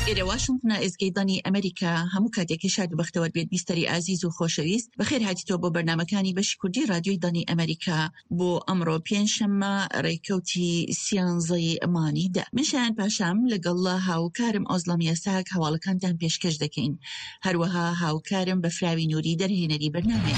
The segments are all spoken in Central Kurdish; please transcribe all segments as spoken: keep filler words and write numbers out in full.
إلى واشنطن إزجيداني أمريكا همو كاتيكي شاد بختور بيت بيستري عزيز وخوشويست بخير هاتي تو بو برنامجاني باش كردي راديو داني أمريكا بو أمرو بينشما ريكوتي سيانزي ماني دا منشان باشام لقالله هاو كارم أظلم يساك هوالكان تهم بيشكش دكين هروها هاو كارم بفراوي نوري درهين دي برنامج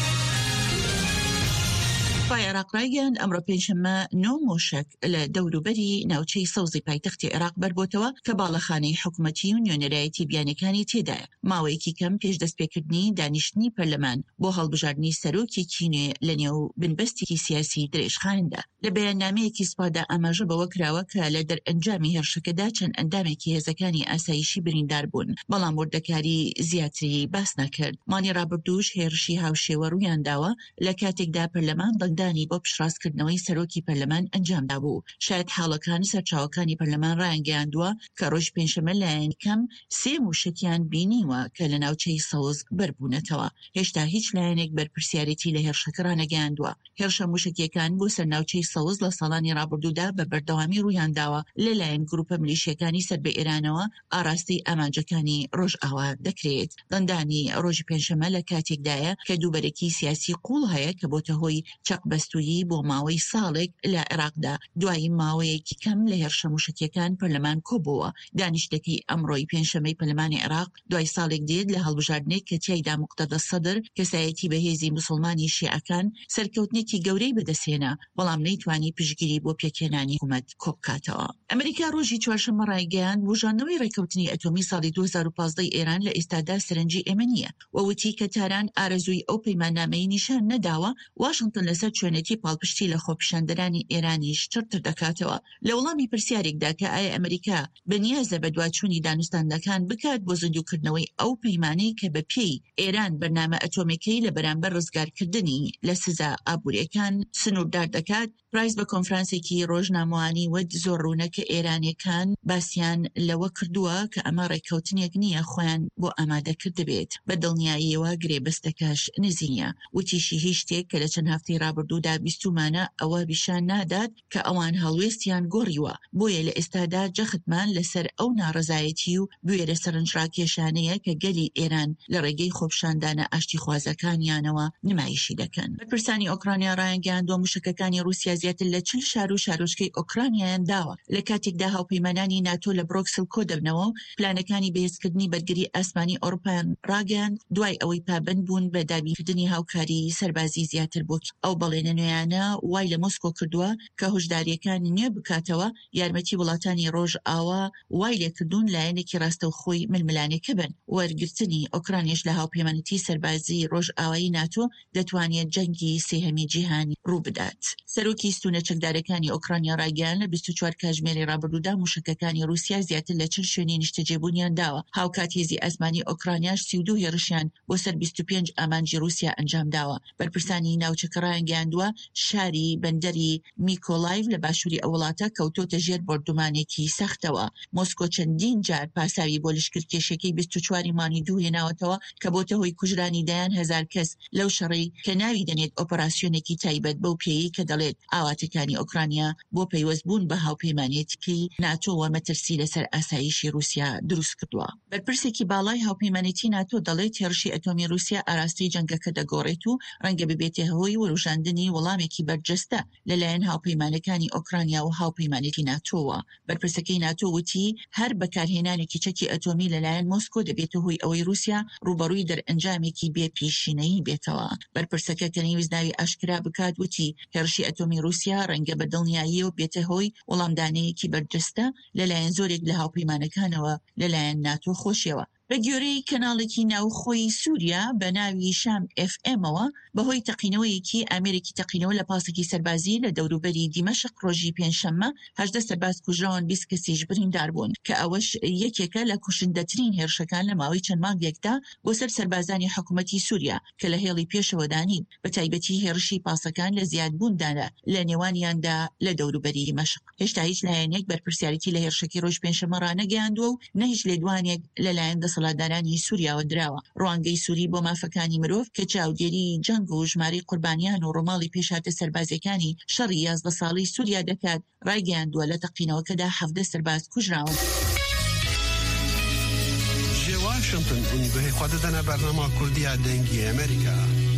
پای عراق رایگەاند ئەمڕۆ پێنجشەممە نۆ مۆشک لە دەوروبەری ناوچەی سەوزی پایتەختی عێراق بەربۆتەوە کە باڵەخانەی حکوومەتی و نوێنەرایەتی بیانەکانی تێدایە. ماوەیەکی کەم پێش دەستپێکردنی دانیشتنی پەرلەمان بۆ هەڵبژاردننی سەرۆکێکی نوێ لە نێو بنبەستێکی سیاسی درێژخاندا. لە بەیاننامەیەکی سوپادا ئاماژە بەوە کراوە کە لە دەرئەنجامی هێرشەکەدا چەند ئەندامێکی هێزەکانی ئاسایشی بریندار بوون، بەڵام وردەکاری زیاتری باس نەکرد. مانی ڕابردووش هێرشی هاوشێوە ڕوویان داوە لە کاتێکدا پەرلەمان دانی بۆ پشڕاستکردنەوەی سەرۆکی پەرلەمان ئەنجامدا بوو. شاید حاڵەکان سەرچاوەکانی پەرلەمان ڕایانگەیاندووە کە ڕۆژ پێنجشەممە لایەن کەم سێ موشکیان بینیوە کە لە ناوچەی سەوز بەربوونەتەوە. هێشتا هیچ لایەنێک بەرپرسیارەتی لە هێرشەکە ڕانەگەیاندووە. هێرشە موشکیەکان بۆ سەر ناوچەی سەوز لە ساڵانی ڕابردوودا بە بەردەوامی ڕوویانداوە لەلایەن گروپە ملیشیەکانی سەر بە ئێرانەوە ئاراستی ئامانجەکانی ڕۆژئاوا دەکرێت. دەندانی ڕۆژی پێنجشەممە لە کاتێکدایە کە دووبەرێکی سیاسی قوڵ هەیە کە بۆتە هۆی چەق بەستویی بۆ ماوەی ساڵێک لە عێراقدا دوایی ماوەیەکی کەم لە هێرشە موشکیەکان پەرلەمان کۆبووە. دانیشتێکی ئەمڕۆی پێنجشەممەی پەرلەمانی عێراق دوای ساڵێک دێت لە هەڵبژاردنێک کە تیایدا موقتەدە سەدر کەسایەتی بەهێزی موسڵمانی شیعەکان سەرکەوتنێکی گەورەی بەدەستهێنا، بەڵام نەیتوانی پشگیری بۆ پێکهێنانی حکوومەت کۆبکاتەوە. ئەمریکا ڕۆژی چوارشەممە ڕایگەیاند بژاندنەوەی ڕێکەوتنی ئەتۆمی ساڵی دوو هەزار و پانزدە ئێران لە ئێستادا سەرنجی ئێمە نییە و وتی کە تاران ئارەزووی ئەو پەیماننامەی نیشان نەداوە واشنگتن لەسەر چوێنێتی پاڵپشتی لە خۆپیشاندەرانی ئێرانیش چرتر دەکاتەوە. لە وەڵامی پرسیارێکدا کە ئایا ئەمریکا بەنیازە بە دوواچوونی دانوستاندەکان بکات بۆ زیندووکردنەوەی ئەو پەیمانەی کە بە پێی ئێران بەرنامە ئەتۆمیکەی لە بەرامبەر ڕزگارکردنی لە سزا ئابوووریەکان سنووردار دەکات، پرایس بە کۆنفرانسێکی ڕۆژنامەوانی وەد زۆر ڕوونەکە ئێرانیەکان باسییان لەوە کردووە کە ئەمە ڕێککەوتنێک نییە خۆیان بۆ ئامادەکرد بێت. بە دڵنیاییەوە گرێبەستەکەش نزیینە. وتیشی هیچ شتێک کە لە چەند هەفتەی ڕابردوودا بیستومانە ئەوە بیشان نادات کە ئەوان هەڵوێستیان گۆڕیوە، بۆیە لە ئێستادا جەختمان لەسەر ئەو ناڕزایەتی و بوێرە سەرنجڕاکێشانەیە کە گەلی ئێران لە ڕێگەی خۆپشاندانە ئاشتی خوازەکانیانەوە نمایشی دەکەن. بەرپرسانی ئۆکرانیا ڕایانگەیاندووە موشکەکانی رووسیا زیاتر لە چل شار و شارۆچکەی ئۆکرانیایان داوە لە کاتێکدا هاوپەیمانانی ناتۆ لە برۆکسل کۆ دەبنەوە و پلانەکانی بەهێزکردنی بەرگری ئاسمانی ئەوروپایان ڕاگەیاند دوای ئەوەی پابند بوون بە دابینکردنی هاوکاری سەربازی زیاتر بوو. ئەو بەڵێنە نوێیانە وای لە مۆسکۆ کردووە کە هۆشداریەکانی نوێ بکاتەوە یارمەتی وڵاتانی ڕۆژ ئاوا وای لێکردوون لایەنێکی ڕاستەوخۆی ململانێکە بن. وەرگرتنی ئۆکرانیش لە هاوپەیمانەتی سەربازی ڕۆژ ئاوایی ناتۆ دەتوانێت جەنگی سێهەمی جیهانی ڕوو بدات. سەرۆکی ستونە چەکدارەکانی ئۆکرانیا ڕایگەیاند لە بیست و چوار کاتژمێری ڕابردوودا موشکەکانی رووسیا زیاتر لە چل شوێنی نیشتەجێبوونیان داوە. هاوکات هێزی ئاسمانی ئۆکرانیاش سی و دوو هێرشیان بۆ سەر بیست و پێنج ئامانجی رووسیا ئەنجام داوە. بەرپرسانی ناوچەکە ڕایانگەیاندووە شاری بەندەری میکۆلایڤ لە باشووری ئەو وڵاتە کەوتۆتە ژێر بەردومانێکی سەختەوە. مۆسکۆ چەندین جار پاساوی بۆ لشکرکێشەکەی بیست و چواری مانی دوو هێناوەتەوە کە بۆتە هۆی کوژرانی دایان هەزار کەس لەو شەڕی کە ناوی دەنێت ئۆپەراسیۆنێکی تایبەت بەو پێی کە دەڵێت ئاواتەکانی ئۆکرانیا بۆ پەیوەستبوون بە هاوپەیمانێتیکەی ناتۆ و مەترسی لەسەر ئاسایشی رووسیا دروست کردووە. بەرپرسێکی باڵای هاوپەیمانێتی ناتۆ دەڵێت هێرشی ئەتۆمی رووسیا ئاراستی جەنگەکە دەگۆڕێت و ڕەنگە ببێتە هۆی وەروژاندنی وەڵامێکی بەرجەستە لەلایەن هاوپەیمانەکانی ئۆکرانیا و هاوپەیمانێتی ناتۆوە. بەرپرسەکەی ناتۆ وتی هەر بەکارهێنانێکی چەکی ئەتۆمی لەلایەن مۆسکۆ دەبێتە هۆی ئەوەی رووسیا ڕوبەڕووی دەرئەنجامێکی بێپیشینەیی بێتەوە. بەرپرسەکە کە نەیویست ئاشکرا بکات وتی هێرشی ئەتۆمی رووسیا ڕەنگە بە دڵنیایی و بێتە هۆی وەڵامدانەیەکی بەرجەستە لەلایەن زۆرێک لە هاوپەیمانەکانەوە لەلایەن ناتۆ خۆشیەوە. بە گوێرەی کەناڵێکی ناوخۆی سووریا بە ناوی شام ئف ئەمەوە بەهۆی تەقینەوەیەکی ئامێرێکی تەقینەوە لە پاسێکی سەربازی لە دەوروبەری دیمەشق ڕۆژی پێنجشەممە هەژدە سەرباز کوژراون بیست کەسیش بریندار بوون کە ئەوەش یەکێکە لە کوشندەترین هێرشەکان لە ماوەی چەند مانگێکدا بۆ سەر سەربازانی حکوومەتی سووریا کە لە هێڵی پێشەوەدانین بە تایبەتی هێرشی پاسەکان لە زیادبووندانە لە نێوانیاندا لە دەوروبەری دیمەشق. هێشتا هیچ لایەنێک بەرپرسیارەتی لە هێرشەکی ڕۆژ پێنجشەممە ڕانەگەیاندووە و نە هیچ لێدوانێک لەلایەن دەسەڵاتدارانی سووریاوە دراوە. ڕوانگەی سووری بۆ مافەکانی مرۆڤ کە چاودێری جەنگ و ژماری قوربانیان و ڕۆماڵی پێشاتە سەربازەکانی شەڕی یازدە ساڵی سووریا دەکات ڕایگەیاندووە لە تەقینەوەکەدا حەڤدە سەرباز کوژراون. واشنطن ونگوه خوددن برنامه کردی دنگی امریکا.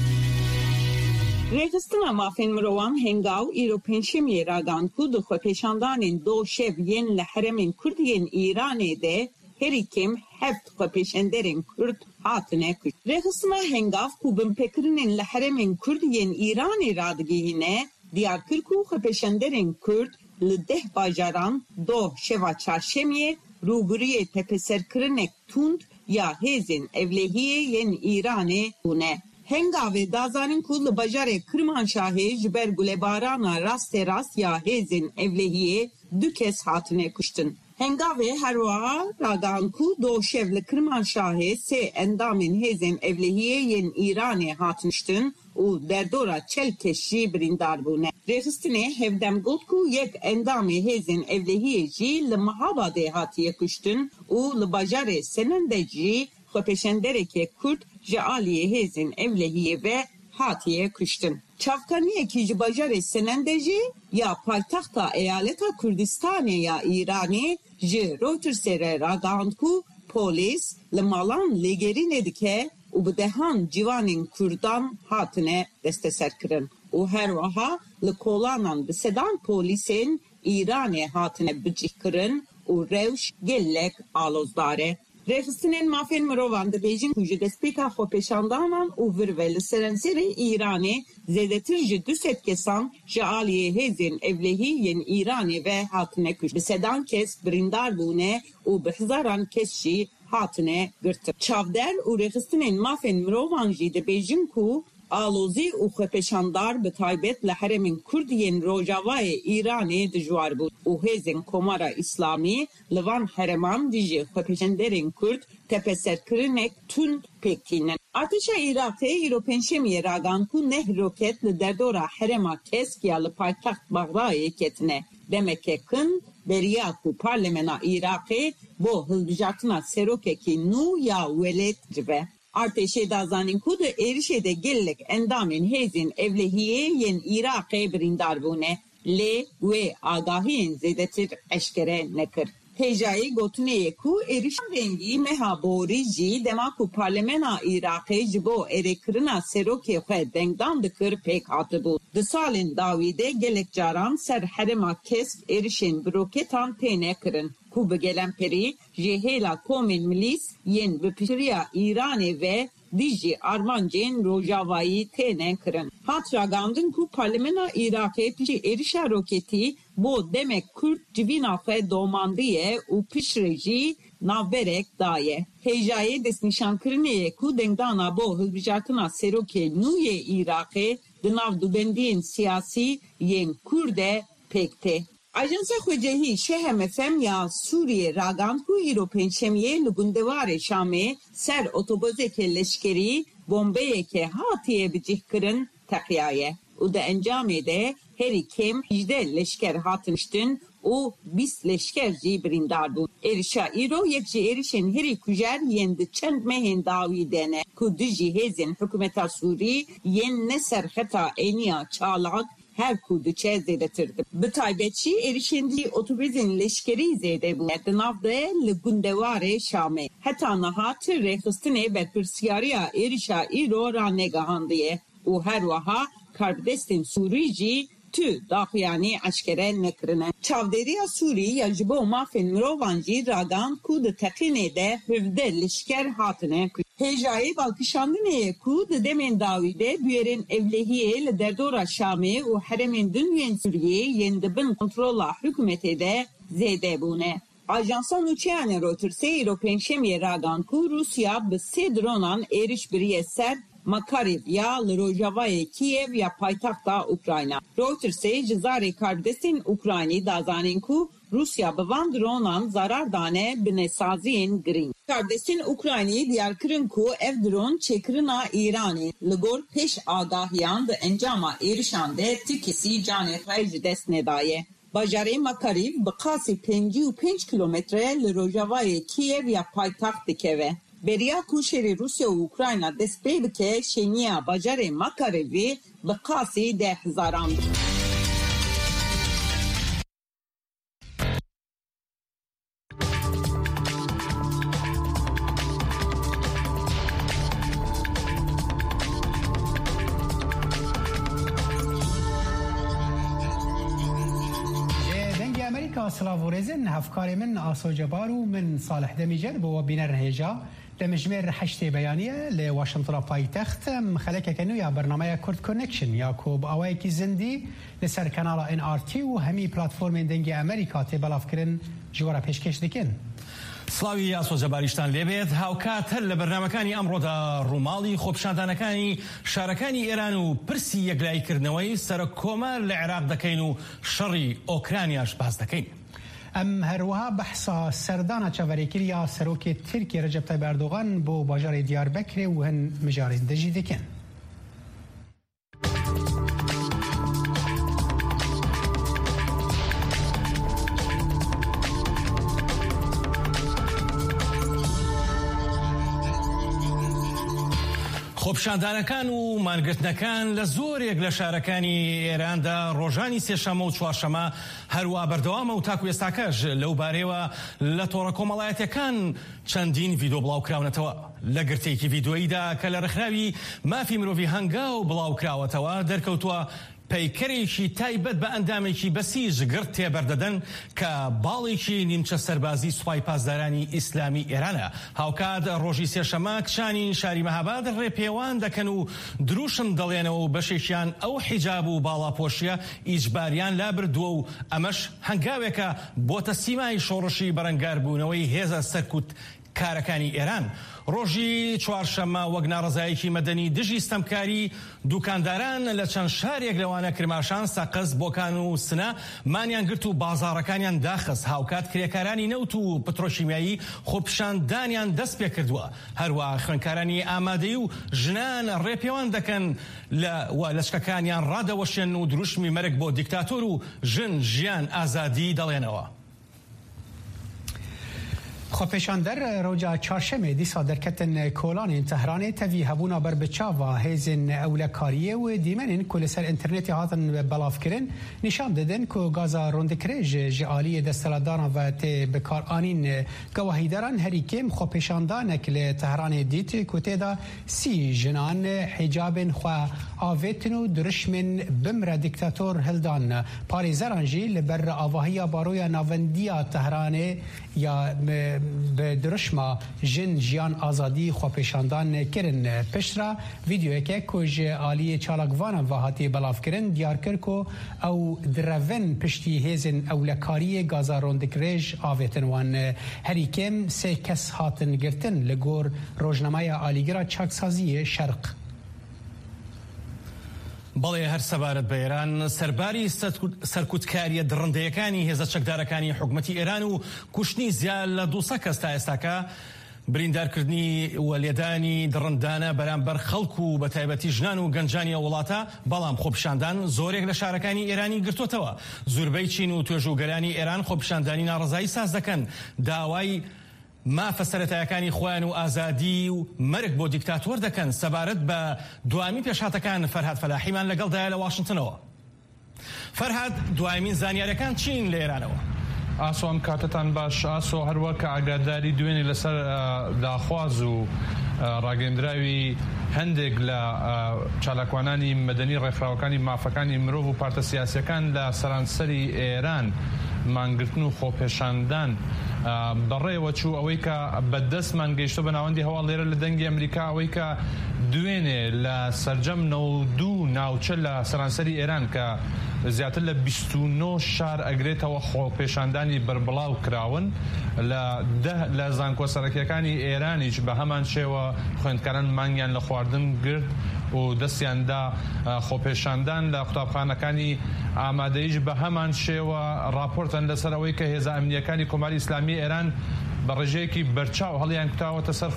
رخستنا مافین مروان هنگاو ایرو پنشمی راگان کود خو پیشاندانین دو شب ین لحرمین کردین ایرانی ده هری کم هفت خو پیشندرین کرد هاتنه کش. رخستنا هنگاو کوبن پکرنین لحرمین کردین ایرانی رادگیهنه دیار کرکو خو پیشندرین کرد لده باجاران دو شوا چارشمیه روبروی تپسرکرنک توند یا هزین evlehiye yen İran'e bune. Hengave dazanin kul bajare Kırmanşahı jiber gulebarana raste rast ya hezin evlehiye dükes hatine kuştun. Hengave herva ragan ku doğşevli Kırmanşahı se endamin hezin evlehiye yen İran'e hatınıştın. U derdora çelkeşi brindar bune. Rehistine hevdem gotku yek endami hezin evlehiyeci li mahabade hatiye kuştun. U li bajare senendeci xwepeşendereke Kurt ji aliye hezin evlehiye ve hatiye kuştun. Çavkaniye ki ji bajare senendeci ya paytaxta eyaleta Kurdistanê ya İranê ji Reuters'e ragandku polis li malan lêgerînê dike û bi dehan civanên Kurdan hatine desteserkirin. û her wiha li kolanan bi sedan polîsên İranê hatine bicihkirin û rewş gelek alozdar e. Rexistinên mafên mirovan di bêjin ku ji destpêka xwepeşandanan û vir ve li serenserê Îranê zêdetir ji du sed kesan ji aliyê hêzên evlehî yên İranê ve hatine kuş. Bi sedan kes birîndar bûne û bi hizaran kes jî hatine girtin. Çavder û rexistinên mafên mirovan jî di bêjin ku alozî û xwepeşandar bi taybet li heremên Kurd yên Rojavayê Îranê dijwar bû û hêzên Komara İslamî li van hereman dijî xwepeşenderên Kurd tepeserkirinek tund pêktînin. Artêşa Iraqê îro pênşemiyê ragan ku neh roket li derdora herema Kesk ya li paytaxt Baxdayê ketine. Demeke kin beriya ku parlemena Iraqê bo hilbijartina serokekî nû ya welêt cibe. Artêşê dazanin ku di êrişê de gelek endamên hêzên evlehiyê yên Iraqê birîndar bûne. Lê wê agahiyên zêdetir eşkere nekir. Hêjayê gotineyê ku êrişan rengî meha borî jî dema ku parlemena Iraqê ji bo êrêkirina serokê xwe dengdan dikir pêk hatibû. Di salên dawî de gelek caran ser herema Kesk êrişên bi roketan têne kirin. Ku bi gelemperî ji hêla komên milîs yên bi piştiriya Îranê ve dijî armancên Rojavayî têne kirin. Hat ragandin ku parlemena Iraqê piştî êrişa roketî bo demek Kurd civîna xwe domandiye û piştre jî navberek daye. Hêjayê destnîşankirinê ku dengdana bo hilbijartina serokê nû yê Iraqê di nav dubendiyên siyasî yên Kurd e pêk. Ajansa Xwecehî Şehem Efem ya Suriye ragand ku îro pênşemiyê li gundewarê Şamê ser otobozeke leşkerî bombeyeke hatiye bicihkirin teqiyaye. û di encamê de herî kêm hejdeh leşker hatiniştin û bîst leşker jî birîndar bûn. Êrişa îro yek ji êrişên herî kujer yên di çend mehên dawî de ne ku du jî hêzên hikûmeta Sûrî yên ne serxeta êniya çalak her ku diçe zêdetirdi. Bi taybetçî êrişendî otobezên leşkerî zêde bûne di nav de li gundewarê Şamê. Heta niha ti rêxistinê berpirsiyariya êrişa îro ra negihandiye û her wiha karbidestên Sûrî jî tü daxuyanî eşkere nekirine. Çavdêriya Sûrî ya ji bo mafên mirovan jî ragan ku di teqînê de hevdeh leşker hatine kuştin. Hêjayê balkişandinê ku di demên dawî de bûyerên evlehiyê li derdora Şamê û heremên din Sûriyê yên dibin kontrola hikûmetê de zêde bûne. Ajansa Nûçeyanê Reuters'ê îro pênşemiyê ragan ku Rusya bi sê dronan êriş biriye ser Makariv ya li Rojavayê Kiev ya paytaxta Ukrayna. Reuters'ê ji zarê karbidestên Ukraynî dazanin ku Rusya bi van dronan zarar dane bi nesaziyên girîn. Karbidestên Ukraynî diyar kirin ku ev dron çêkirina Îranê li gor pêş agahiyan di encama êrişan de ti kesî canê xwe ji dest nedaye. Bajarê Makariv bi qasî pêncî û pênc kilometre li Rojavayê Kiev ya paytaxt dikeve. Beriya ku şerê Rusya û Ukrayna dest pê bike şêniya bajarê Makarivî bi qasî deh hizaran. امریکا سلاوورزن هفکار من آسو جبارو من صالح دمیجر بو بینر هجا لمجمر حشت بیانیه لواشنطن پایتخت مخلکه کنو یا برنامه کرد کونکشن یا کوب اوای کی زندی لسر کانال ان آر تی و همی پلتفرم دنگ امریکا تی بلاف کرن جوارا پیشکش دکن. سلاوی ئاسۆ جەباریشتان لێبێت هاوکات هەر لە بەرنامەکانی ئەمڕۆدا ڕووماڵی خۆپیشاندانەکانی شارەکانی ئێران و پرسی یەکلایکردنەوەی سەرۆک کۆمار لە عێراق دەکەین و شەڕی ئۆکرانیاش باس دەکەین. ام هروها بحثا سردانا چاوەڕێکریە سەرۆکی ترکی ڕەجەب تایب ئەردۆغان بۆ باژارێ دیاربەکرێ و هەن مژارێن دەژی دەکەن. خۆپیشاندانەکان و مانگرتنەکان لە زۆرێک لە شارەکانی ئێراندا ڕۆژانی سێشەمە و چوارشەمە هەروە بەردەوامە و تاکو ئێستاکەش لەو بارەیەوە لە تۆڕە کۆمەڵایەتیەکان چەندین ڤیدۆ بڵاوکراونەتەوە لە گرتێکی ڤیدۆییدا کە لە ڕێکخراوی مافی مرۆڤی هەنگاو بڵاوکراوەتەوە دەرکەوتووە پەیکەرێکی تایبەت بە ئەندامێکی بەسیج گرت تێبەردەدەن کە باڵێکی نیمچە سەربازی سوپای پاسدارانی ئیسلامی ئێرانە. هاوکات ڕۆژی سێشەمە کچانی شاری مەهاباد ڕێپێوان دەکەن و دروشم دەڵێنەوە و بەشێکیان ئەو حیجاب و باڵاپۆشیە ئیجباریان لابردووە و ئەمەش هەنگاوێکە بۆتە سیمای شۆڕشی بەرەنگاربوونەوەی هێزە سەرکوت کارەکانی ئێران. ڕۆژی چوارشەمە وەک ناڕزایەکی مەدەنی دژی ستەمکاری دوکانداران لە چەند شارێک لەوانە کرماشان سەقز بۆکان و سنە مانیان گرت و بازاڕەکانیان داخست. هاوکات کرێکارانی نەوت و پترۆشیمیایی خۆپیشاندانیان دەست پێ کردووە. هەروە خوێندکارانی ئامادەی و ژنان ڕێپێوان دەکەن لە لەشکەکانیان ڕادەوەشێن و دروشمی مەرگ بۆ دیکتاتۆر و ژن ژیان ئازادی دەڵێنەوە. خۆپیشاندەر ڕۆژا چارشەمێ دیسا دەرکەتن کۆڵانên تەهرانê tevî hebûna ber bi çava hêzên ewlekariyê û dîmenên ku li ser internetê hatin belavkirin nîşan didin ku gaza rondikirê ji ji aliyê desthilatdaran ve tê bikaranîn gewahîdaran herî kêm xwepêşandanek li Tehranê dît ku têda sî jinan hicabên xwe avêtin û dirişmên bimre dîktator hildan. Parêzeran jî li ber avahiya baroya navendiya Tehranê ya به درشما جن جیان آزادی خواپیشاندان کرن. پشترا ویدیویی که کج عالی چالاکوان و هاتی بلاف کرن دیار کرد که او درون پشتی هزن اولکاری گازاروندکریج آویتن وان هری کم سه کس هاتن گرتن لگور روزنامه عالیگرا چاکسازی شرق. بەڵێ هەر سەبارەت بە ئێران سەرباری سەرکوتکاریە دڕندەیەکانی هێزە چەکدارەکانی حکوومەتی ئێران و کوشتنی زیاد لە دووسە کەس تا ئێستاکە بریندارکردنی و لێدانی دڕندانە بەرامبەر خەڵک و بە تایبەتی ژنان و گەنجانی وڵاتە. بەڵام خۆپیشاندان زۆرێک لە شارەکانی ئێرانی گرتوتەوە. زۆربەی چین و توێژوگەرانی ئێران خۆپیشاندانی ناڕزایی ساز دەکەن داوای مافە سەرەتایەکانی خۆیان و ئازادی و مەرگ بۆ دیکتاتۆر دەکەن. سەبارەت بە دوامی پێشهاتەکان فەرهاد فەلاحیمان لەگەڵدایە لە واشنگتنەوە. فەرهاد دوایمین زانیاریەکان چین لە ئێرانەوە؟ ئاسۆ ئەم کاتتان باش. ئاسۆ هەروەکە ئاگاداری دوێنێ لەسەر داخواز و ڕاگەندراوی هەندێک لە چالاکوانانی مەدەنی ڕێکخراوەکانی مافەکانی مرۆڤ و پارتە سیاسیەکان لە سەرانسەری ئێران مانگرتن و خۆپێشاندان بەڕێوە چوو ئەوەی کە بەدەستمان گەیشتە بە ناوەندی هەواڵ لێرە لە دەنگی ئەمریکا ئەوەی کە دوێنێ لە سەرجەم نەوە دوو ناوچە لە سەرانسەری ئێران کە زیاتر لە بیست و نۆ شار ئەگرێتەوە خۆپێشاندانی بربڵاو کراون لە لە زانکۆسەرەکیەکانی ئێرانیش بە هەمان شێوە خوێندکاران مانگیان لە خواردن گرت و دەستیاندا خۆپێشاندان لە قوتابخانەکانی ئامادەیش بە هەمان شێوە راپۆرتن لەسەر ئەوەی کە هێزە ئەمنیەکانی کۆماری ئیسلامی ئێران بە ڕێژەیەکی بەرچاو هەڵیان کوتاوەتە سەر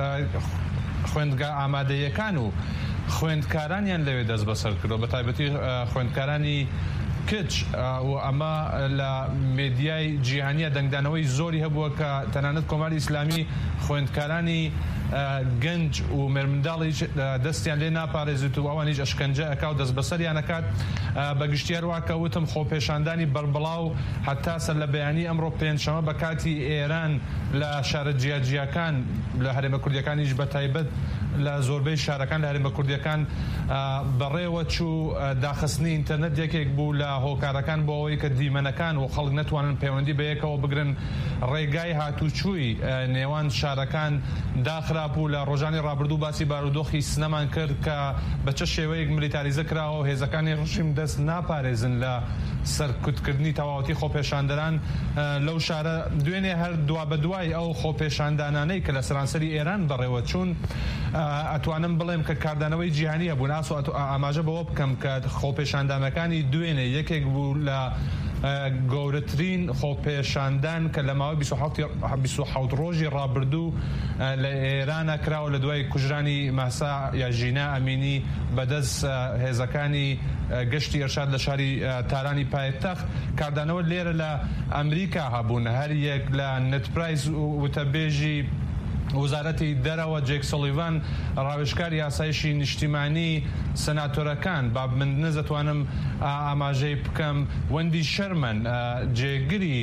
خوێندگا ئامادەیەکان و خوێندکارانیان لەوێ دەست بەسەر کردەوە بە تایبەتی خوێندکارانی کچ و ئەمە لە مێدیای جیهانیە دەنگدانەوەی زۆری هەبووە کە تەنانەت کۆماری ئیسلامی خوێندکارانی گەنج و مێرمنداڵی دەستیان لێ ناپارێزیت و ئەوانیش ئەشکەنجە ئەکا و دەست بەسەریان ئەکات. بە گشتیاروا کە وتم خۆپێشاندانی بربڵاو حتا سەر لە بەیانی ئەمڕۆ پێنجشەمە بە کاتی ئێران لە شارە جیاجیەکان لە هەرێمە کوردیەکانیش بە تایبەت لە زۆربەی شارەکان لە هەرێمە کوردیەکان بەڕێوە چوو داخستنی ئینتەرنێت یەکێک بوو لە هۆکارەکان بۆ ئەوەی کە دیمەنەکان و خەڵک نەتوانن پەیوەندی بەیەکەوە بگرن ڕێگای هاتوچووی نێوان شارەکان داخراپ و لە ڕۆژانی ڕابردوو باسی بارودۆخی سنەمان کرد کە بە چه شێوەیەک ملیتاریزە کراوە و هێزەکانی ڕژیم دەست ناپارێزن لە سەرکوتکردنی تەواوەتی خۆپێشاندەران لەو شارە دوێنێ هەر دوا بە دوای ئەو خۆپێشاندانانەی کە لە سەرانسەری ئێران بەڕێوە چوون ئەتوانم بڵێم کە کاردانەوەی جیهانیە بوون ئاسۆ ئاماژە بەوە بکەم کە خۆپێشاندانەکانی دوێنێ یەکێک بوو لە گەورەترین خۆپێشاندان کە لە ماوەی بیست و حەوت ڕۆژی ڕابردوو لە ئێرانە کراوە لە دوای کوژرانی ماسا یا ژینا ئەمینی بەدەست هێزەکانی گەشتی ئەرشاد لە شاری تارانی پایتەخت. کاردانەوە لێرە لە ئەمریکا هەبوون، هەر یەک لە نتپرایز وتەبێژی وزارەتی دەرەوە جێک سۆلیڤان ڕاوێژکاری ئاسایشی نیشتیمانی سەناتۆرەکان با من نەزەتوانم ئاماژەی بکەم وەندی شەرمەن جێگری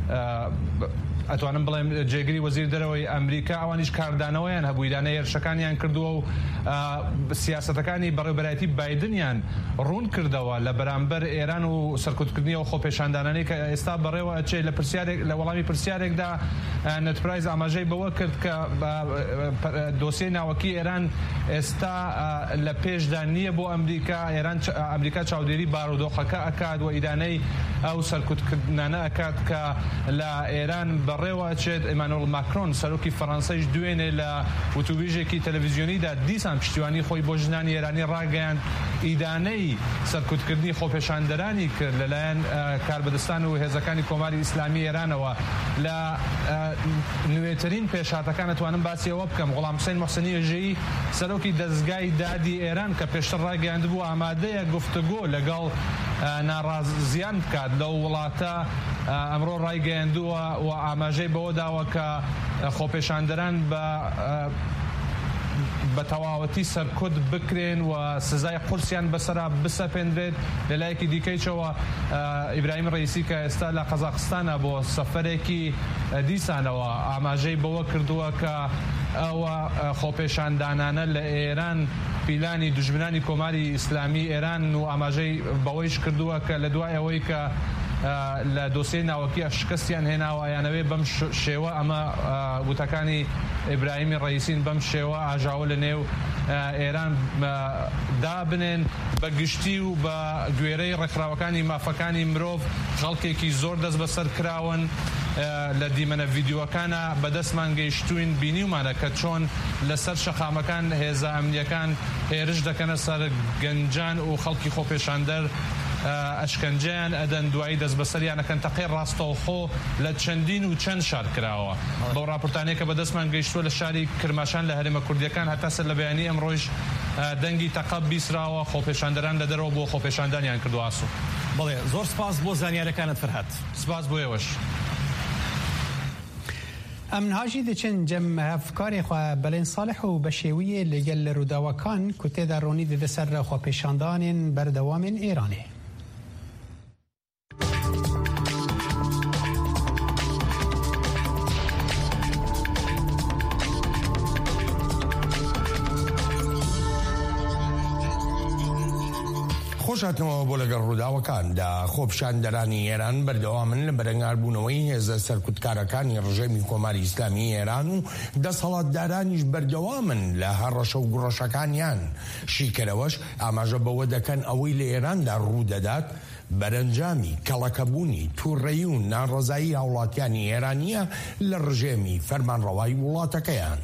ئەتوانم بڵێم جێگری وەزیر دەرەوەی ئەمریکا ئەوانیش کاردانەوەیان هەبوو ئیدانە هێرشەکانیان کردووە و سیاسەتەکانی بەڕێوەبەرایەتی بایدنیان ڕوون کردەوە لە بەرامبەر ئێران و سەرکوتکردنی و خۆپێشاندانانەی کە ئێستا بەڕێوە ئەچێ لە پرسیارێک لە وەڵامی پرسیارێکدا نتپرایز ئاماژەی بەوە کرد کە دۆسیەی ناوەکی ئێران ئێستا لە پێشدا نییە بۆ ئەمریکا. ئێران ئەمریکا چاودێری بارودۆخەکە ئەکات و ئیدانەی ئەو سەرکوتکردنانە ئەکات کە لە ئێران بەڕێوە ئەچێت. ئێمانوێل ماکرۆن سەرۆکی فەڕەنسایش دوێنێ لە وتوبێژێکی تەلەڤیزیۆنیدا دیسان پشتیوانی خۆی بۆ ژنانی ئێرانی ڕاگەیاند ئیدانەی سەرکوتکردنی خۆپێشاندەرانی کرد لەلایەن کاربەدەستان و هێزەکانی کۆماری ئیسلامی ئێرانەوە. لە نوێترین پێشهاتەکان ئەتوانم باسی ئەوە بکەم غوڵام حوسێن موحسینی ئێژەیی سەرۆکی دەستگای دادی ئێران کە پێشتر ڕاگەیاند بوو ئامادەیە گفتوگۆ لەگەڵ ناڕازیان بکات لەو وڵاتە ئەمڕۆ ڕایگەیاندووە و ئاماژەی بەوە داوە کە خۆپێشاندەران بە بە تەواوەتی سەرکوت بکرێن و سزای قورسیان بەسەرا بسەپێنرێت. لەلایەکی دیکەیشەوە ئیبراهیم ڕەیسی کە ئێستا لە قەزاقستانە بۆ سەفەرێکی دیسانەوە ئاماژەی بەوە کردووە کە ئەوە خۆپێشاندانانە لە ئێران پیلانی دژمنانی کۆماری ئیسلامی ئێران و ئاماژەی بەوەیش کردووە کە لە دوای ئەوەی کە لە دۆسیەی ناوەکیە شکستیان هێناوە یانەوەی بەم شێوە ئەمە وتەکانی ئیبراهیمی ڕەیسین بەم شێوە ئاژاوە لە نێو ئێران دابنێن بە گشتی و بە گوێرەی ڕێکخراوەکانی مافەکانی مرۆڤ خەڵکێکی زۆر دەست بەسەر کراون. لە دیمەنە ڤیدیۆکانە بەدەستمان گەیشتوین بینیومانە کە چۆن لەسەر شەقامەکان هێزە ئەمنیەکان هێرش دەکەنە سەر گەنجان و خەڵکی خۆپێشاندەر ئەشکەنجیان ئەدەن دوایی دەست بەسەریانەکەن تەقەی ڕاستەوخۆ لە چەندین و چەند شار کراوە. بەو ڕاپۆرتانەیە کە بەدەستمان گەیشتووە لە شاری کرماشان لە هەرێمە کوردیەکان هەتا سەر لە بەیانی ئەمڕۆژ دەنگی تەقەب بیسراوە خۆپێشاندەران لە دەرەوە بۆ خۆپێشاندانیان کردو. ئاسو بەڵێ زۆر سپاس بۆ زانیارەکانت فەرهاد. سپاس بۆ ئێوەش. ئەمنهاژی دەچن جەم هەفکاری خوا بەلێن ساڵح و بە شێویە لەگەل لە ڕووداوەکان کو تێدا ڕۆنی دەدە سەر خۆپێشاندانên بەردەوامên ئێرانê. خۆشاتنەوە بۆ لەگەڵ ڕووداوەکاندا خۆپیشاندەرانی ئێران بەردەوامن لە بەرەنگاربوونەوەی هێزە سەرکوتکارەکانی ڕژێمی کۆماری ئیسلامی ئێران و دەسەڵاتدارانیش بەردەوامن لە هەڕەشە و گوڕەشەکانیان. شیکەرەوەش ئاماژە بەوە دەکەن ئەوەی لە ئێراندا ڕوودەدات بەرەنجامی کەڵەکەبوونی تووڕێی و نانڕەزایی هاوڵاتیانی ئێرانیە لە ڕژێمی فەرمانڕەوای وڵاتەکەیان.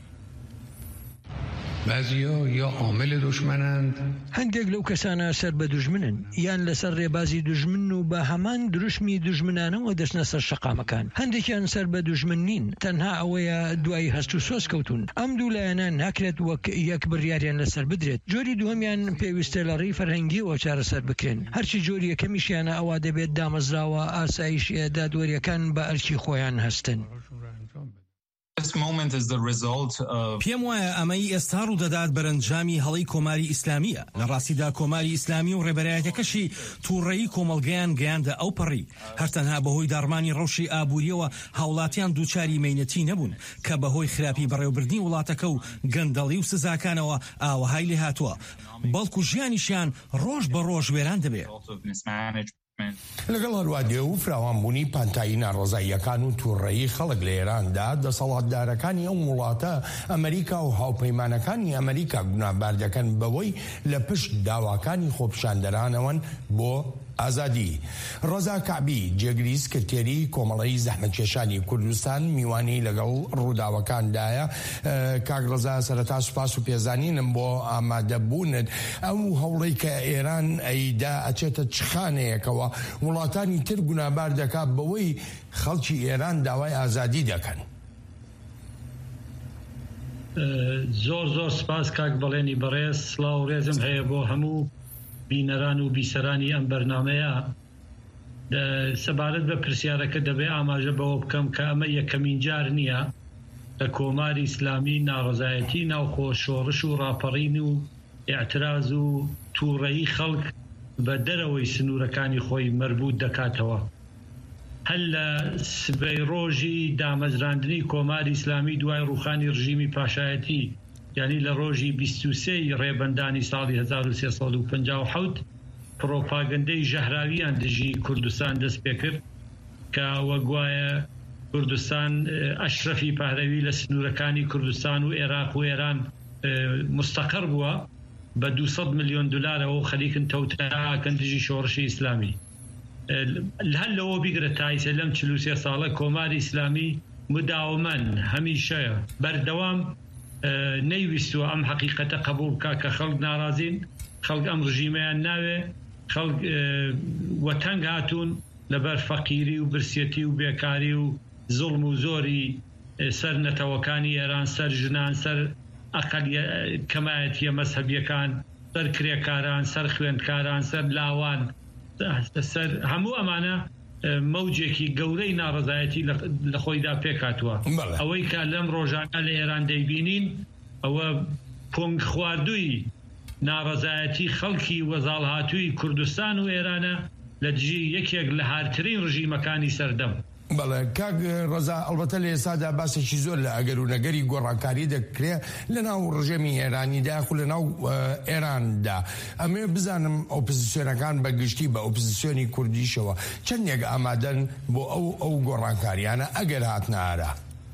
بعضیا یا عامل دشمنند هەندێک لەو کەسانە سەر بە دوژمنن یان لەسەر ڕێبازی دوژمن و بە هەمان دروشمی دوژمنانەوە دەچنە سەر شەقامەکان. هەندێکیان سەر بە دوژمن نین، تەنها ئەوەیە دوای هەست و سۆز کەوتون. ئەم دوو لایەنە ناکرێت وەک یەک بڕیاریان لەسەر بدرێت. جۆری دووەمیان پێویستە لە ڕێی فەرهەنگیەوە چارەسەر بکرێن. هەرچی جۆری یەکەمیشیانە ئەوە دەبێت دامەزراوە ئاسایش دادوەریەکان بە ئەرکی خۆیان هەستن. پێم وایە ئەمەی ئێستا ڕوودەدات بەرەنجامی هەڵەی کۆماری ئیسلامیە. لە ڕاستیدا کۆماری ئیسلامی و ڕێبەرایەتەکەشی تووڕێی کۆمەڵگەیان گەیاندە ئەو پەڕی هەرتەنها بەهۆی داڕمانی ڕەوشی ئابووریەوە هاوڵاتیان دووچاری مەینەتی نەبوون کە بەهۆی خراپی بەڕێوەبردنی وڵاتەکە و گەندەڵی و سزاکانەوە ئاوەهای لێ هاتووە، بەڵکو ژیانیشیان ڕۆژ بە ڕۆژ وێران دەبێت. لەگەڵ هەروادێ و فراوانبوونی پانتایی ناڕۆزاییەکان و تووڕێی خەڵک لە ئێراندا دەسەڵاتدارەکانی ئەو وڵاتە ئەمریکا و هاوپەیمانەکانی ئەمریکا گوناهبار دەکەن بەوەی لە پشت داواکانی خۆپیشاندەرانەوەن بۆ ئازادی. ڕۆزا کەعبی جێگری سکرتێری کۆمەڵەی زەحمەتکێشانی کوردستان میوانی لەگەڵ ڕووداوەکاندایە. کاک ڕۆزا، سەرەتا سوپاس و پێزانینم بۆ ئامادەبوونت. ئەو هەوڵەی کە ئێران ئەیدا ئەچێتە چخانەیەکەوە وڵاتانی تر گوناهبار دەکات بەوەی خەڵکی ئێران داوای ئازادی دەکەن. زۆر زۆر سپاس کاک بەڵێنی بەڕێز. سڵاو و ڕێزم هەیە بۆ هەموو بینەران و بیسەرانی ئەم بەرنامەیە. سەبارەت بە پرسیارەکە دەبێ ئاماژە بەوە بکەم کە ئەمە یەکەمین جار نییە لە کۆماری ئیسلامی ناڕزایەتی ناوخۆ شۆڕش و ڕاپەڕین و ئاعتراز و تووڕەیی خەڵک بە دەرەوەی سنوورەکانی خۆی مربوط دەکاتەوە. هەل لە سبەی ڕۆژی دامەزراندنی کۆماری ئیسلامی دوای ڕوخانی ڕژیمی پاشایەتی، یعنی لە ڕۆژی بیست و سێی ڕێبەندانی ساڵی هەزار و سێسەد و پەنجا و حەوت پرۆپاگەندەی ژەهراویان دژی کوردستان دەست پێ کرد کە وەگوایە کوردستان ئەشرەفی پارەوی لە سنوورەکانی کوردستان و عێراق و ئێران مستەقر بووە بە دووسەد ملیۆن دلارەوە و خەریکن تەوتەکەن دژی شۆڕشی ئیسلامی. هەر لەوە بیگرە تایسە لەم چل و سێ ساڵە کۆماری ئیسلامی مداومەن هەمیشە بەردەوام نەیویستوە ئەم حەقیقەتە قبول بکە کە خەڵک ناڕازین، خەڵک ئەم ڕژیمەیان ناوێ، خەڵک وەتەنگ هاتوون لەبەر فەقیری و برسێتی و بێکاری و زوڵم و زۆری سەر نەتەوەکانی ئێران، سەر ژنان، سەر ئەقەلیە کەمایەتیە مەزهەبیەکان، سەر کرێکاران، سەر خوێندکاران، سەر لاوان، سەر هەموو ئەمانە مەوجێکی گەورەی ناڕزایەتی لە خۆیدا پێکاتوە. ئەوەی کە لەم ڕۆژانە لە ئێران دەیبینین ئەوە پۆنگ خواردووی ناڕزایەتی خەڵکی وەزاڵ هاتووی کوردستان و ئێرانە لە دژی یەکێک لە هارترین ڕژیمەکانی سەردەم. بەڵێ کاک ڕۆزا، ئەڵبەتە لە ئێستادا باسێکی زۆر لە ئەگەر و نەگەری گۆڕانکاری دەکرێت لە ناو ڕژێمی ئێرانیدا و لە ناو ئێراندا. ئەمێ بزانم ئۆپۆزیسیۆنەکان بەگشتی بە ئۆپۆزیسیۆنی کوردیشەوە چەندێک ئامادەن بۆ ئەو ئەو گۆڕانکاریانە ئەگەر هاتنە ئارا؟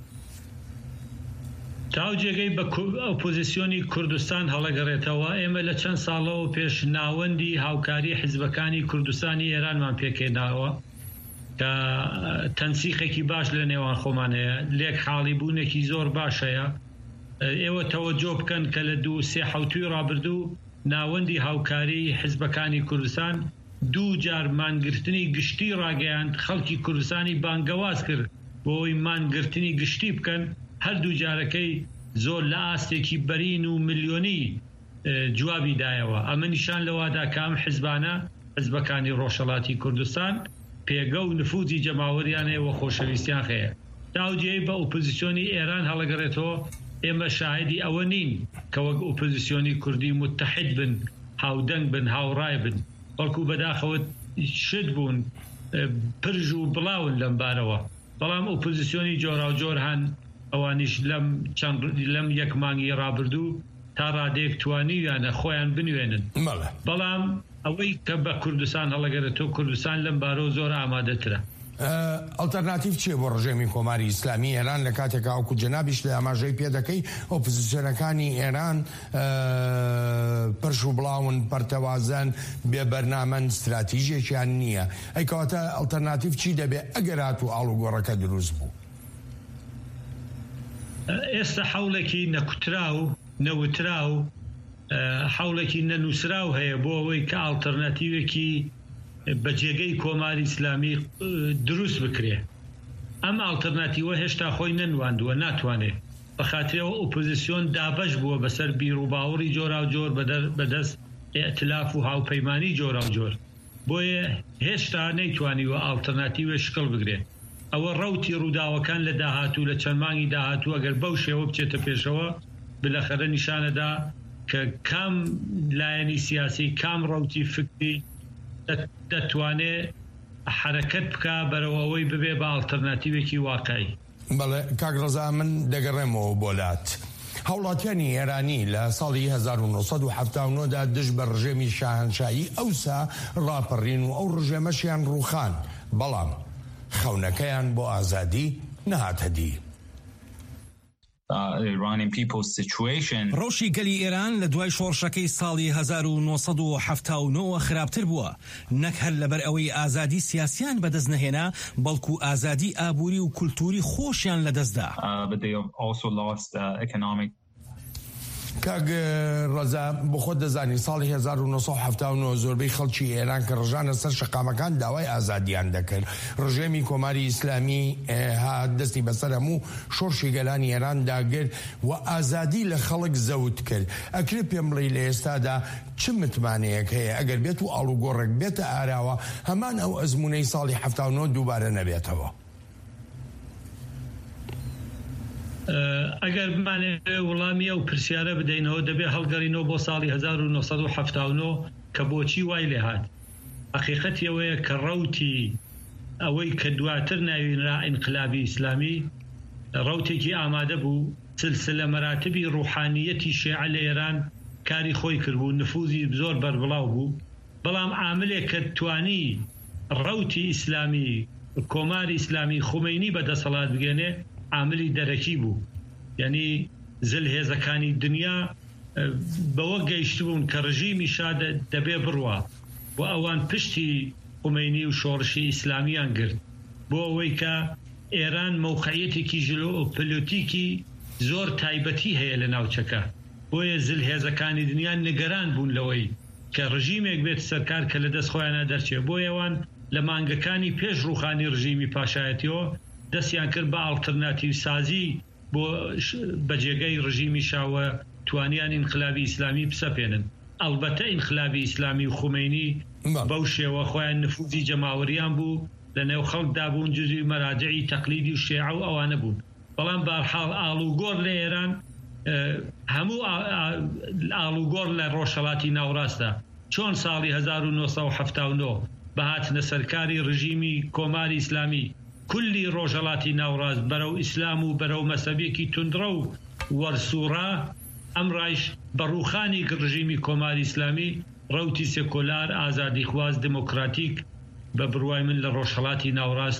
تاوجێگەی بە ئۆپۆزیسیۆنی کوردستان هەڵەگەڕێتەوە. ئێمە لە چەند ساڵەوە پێش ناوەندی هاوکاری حیزبەکانی کوردستانی ئێرانمان پێکێناوە کە تەنسیقێکی باش لە نێوان خۆمانەیە، لێک حاڵی بوونێکی زۆر باشەیە. ئێوە تەوەجۆ بکەن کە لە دوو سێ حەوتوی ڕابردوو ناوەندی هاوکاری حیزبەکانی کوردستان دوو جار مانگرتنی گشتی ڕاگەیاند، خەڵکی کوردستانی بانگەواز کرد بۆی مانگرتنی گشتی بکەن. هەردوو جارەکەی زۆر لە ئاستێکی بەرین و ملیۆنی جوابی دایەوە. ئەمە نیشان لەوادا کە ئەم حیزبانە حیزبەکانی ڕۆژهەڵاتی کوردستان پێگە و نفوذی جەماوەریانەیە و خۆشەویستیان هەیە. داوجێی بە ئۆپۆزیسیۆنی ئێران هەڵەگەڕێتەوە. ئێمە شاهدی ئەوە نین کە وەک ئۆپۆزیسیۆنی کوردی متحد بن، هاودەنگ بن، هاوڕای بن، بەڵکو بەداخەوە شت بوون، پرژ و بڵاون لەم بارەوە. بەڵام ئۆپۆزیسیۆنی جۆرا و جۆر هەن، ئەوانیش لەم چەند لەم یەک مانگی ڕابردوو تا ڕادێک توانیویانە خۆیان بنوێنن. بەڵام ئەوەی کە بە کوردستان هەڵەگەرێتەوە، کوردستان لەم بارەوە زۆر ئامادەترە. ئەڵتەرناتیڤ چیە بۆ ڕژێمی کۆماری ئیسلامی ئێران لە کاتێکا وەکو جەنابیش لە ئاماژەی پێ دەکەی ئۆپۆزیسیۆنەکانی ئێران پرش و بڵاون، پەرتەوازن، بێ بەرنامەن، استراتیژیەکیان نییە؟ ئەی کەواتە ئەڵتەرناتیڤ چی دەبێ ئەگەر هاتوو ئاڵوگۆڕەکە دروست بوو؟ ئێستا حەوڵێکی نەکوتراو نەوتراو حەوڵێکی نەنووسراو هەیە بۆ ئەوەی کە ئالتەرناتیڤێکی بەجێگەی کۆماری ئیسلامی دروست بکرێ. ئەم ئالتەرناتیڤە هێشتا خۆی نەنواندووە، ناتوانێت. بەخاترەوە ئۆپۆزیسیۆن دابەش بووە بەسەر بیر و باوەڕی جۆرا و جۆر بەدەست ئێتلاف و هاوپەیمانی جۆرا و جۆر، بۆیە هێشتا نەیتوانیوە ئالتەرناتیڤە شکڵ بگرێت. ئەوە ڕەوتی ڕووداوەکان لە داهاتوو لە چەند مانگی داهاتوو ئەگەر بەو شێوە بچێتە پێشەوە بلەخەرە نیشانەدا کە کام لایەنی سیاسی کام ڕەوتی فکری دەتوانێت حرەکەت بکە بەرەوەی ببێ بە ئالتەرناتیوێکی واقعی. بەڵێ کاک ڕەزا من دەگەڕێمەوە بۆلات. هەوڵاتیانی ئێرانی لە ساڵی هەزار و نۆسەد و هەفتاد و نۆ دا دژ بە ڕژێمی شاهەنشایی ئەوسا ڕاپەڕین و ئەو ڕژێمەشیان ڕووخان، بەڵام خەونەکەیان بۆ ئازادی نەهاتە دی. ڕۆژی گەلی ئێران لە دوای شۆڕشەکەی ساڵی هەزار و نۆسەد و هەفتاد و نۆ خراپتر بووە، نەک هەر لەبەر ئەوەی ئازادی سیاسیان بەدەست نەهێنا، بەڵکو ئازادی ئابووری و کولتوری خۆشیان لەدەستدا. کاک ڕەزا بۆ خۆت دەزانی ساڵی هەزار و نۆسەد و هەفتاد و نۆ زۆربەی خەڵکی ئێران کە ڕژانە سەر شەقامەکان داوای ئازادیان دەکرد. ڕژێمی کۆماری ئیسلامی هات دەستی بەسەر هەموو شۆڕشی گەلانی ئێران داگرت و ئازادی لە خەڵک زەوت کرد. ئەکرێ پێم بڵێ لە ئێستادا چ متمانەیەک هەیە ئەگەر بێت و ئاڵوگۆڕێک بێتە ئاراوە هەمان ئەو ئەزمونەی ساڵی هەفتاد و نۆ دووبارە نەبێتەوە؟ ئەگەر بمانێ وەڵامی ئەو پرسیارە بدەینەوە دەبێت هەڵگەڕینەوە بۆ ساڵی هەزار و نۆسەد و هەفتاد و نۆ کە بۆچی وای لێ هات. حقیقەتی ئەوەیە کە ڕەوتی ئەوەی کە دواتر ناوینرا ئینقلابی ئیسلامی ڕەوتێکی ئامادە بوو، سلسلە مەراتبی ڕوحانیەتی شیعە لە ئێران کاری خۆی کردبوو، نفوذی زۆر بەربڵاو بوو، بەڵام عاملێک کە توانی ڕەوتی ئیسلامی کۆماری ئیسلامی خومینی بەدەسەڵات بگێنێ عاملی دەرەکی بوو. یعنی زل هێزەکانی دنیا بەوە گەیشتبوون کە ڕژیمی شاد دەبێ بڕوە بۆ ئەوان پشتی خومینی و شۆڕشی ئیسلامیان گرت بۆ ئەوەی کە ئێران موقعیەتێکی ژئۆپۆلیتیکی زۆر تایبەتی هەیە لە ناوچەکە. بۆیە زل هێزەکانی دنیا نیگەران بوون لەوەی کە ڕژیمێک بێت سەرکار کە لە دەست خۆیانە دەرچێت. بۆ ئەوان لە مانگەکانی پێش ڕووخانی ڕژیمی پاشایەتیەوە دەستیان کرد بە ئالتەرناتیو سازی بۆ بەجێگەی ڕژیمی شاوە توانیان ئینقلابی ئیسلامی بسەپێنن. ئەلبەتە ئینقلابی ئیسلامی و خومینی بەو شێوە خۆیان نفوذی جەماوەریان بوو، لە نێو خەڵکدا بوون، جزوی مەراجعی تەقلیدی و شیعە و ئەوانە بوون. بەڵام بەرحاڵ ئاڵوگۆڕ لە ئێران هەموو ئاڵوگۆڕ لە ڕۆژهەڵاتی ناوڕاستە چۆن ساڵی هەزار و نۆسەد و هەفتاد و نۆ بەهاتنە سەرکاری ڕژیمی کۆماری ئیسلامی کولی ڕۆژهەڵاتی ناوڕاست بەرەو ئیسلام و بەرەو مەسەبێکی توندڕە و وەرسوڕا، ئەمڕایش بەڕووخانی ڕژیمی کۆماری ئیسلامی ڕەوتی سێکۆلار ئازادی خواز دموکراتیک بە بڕوای من لە ڕۆژهەڵاتی ناوڕاست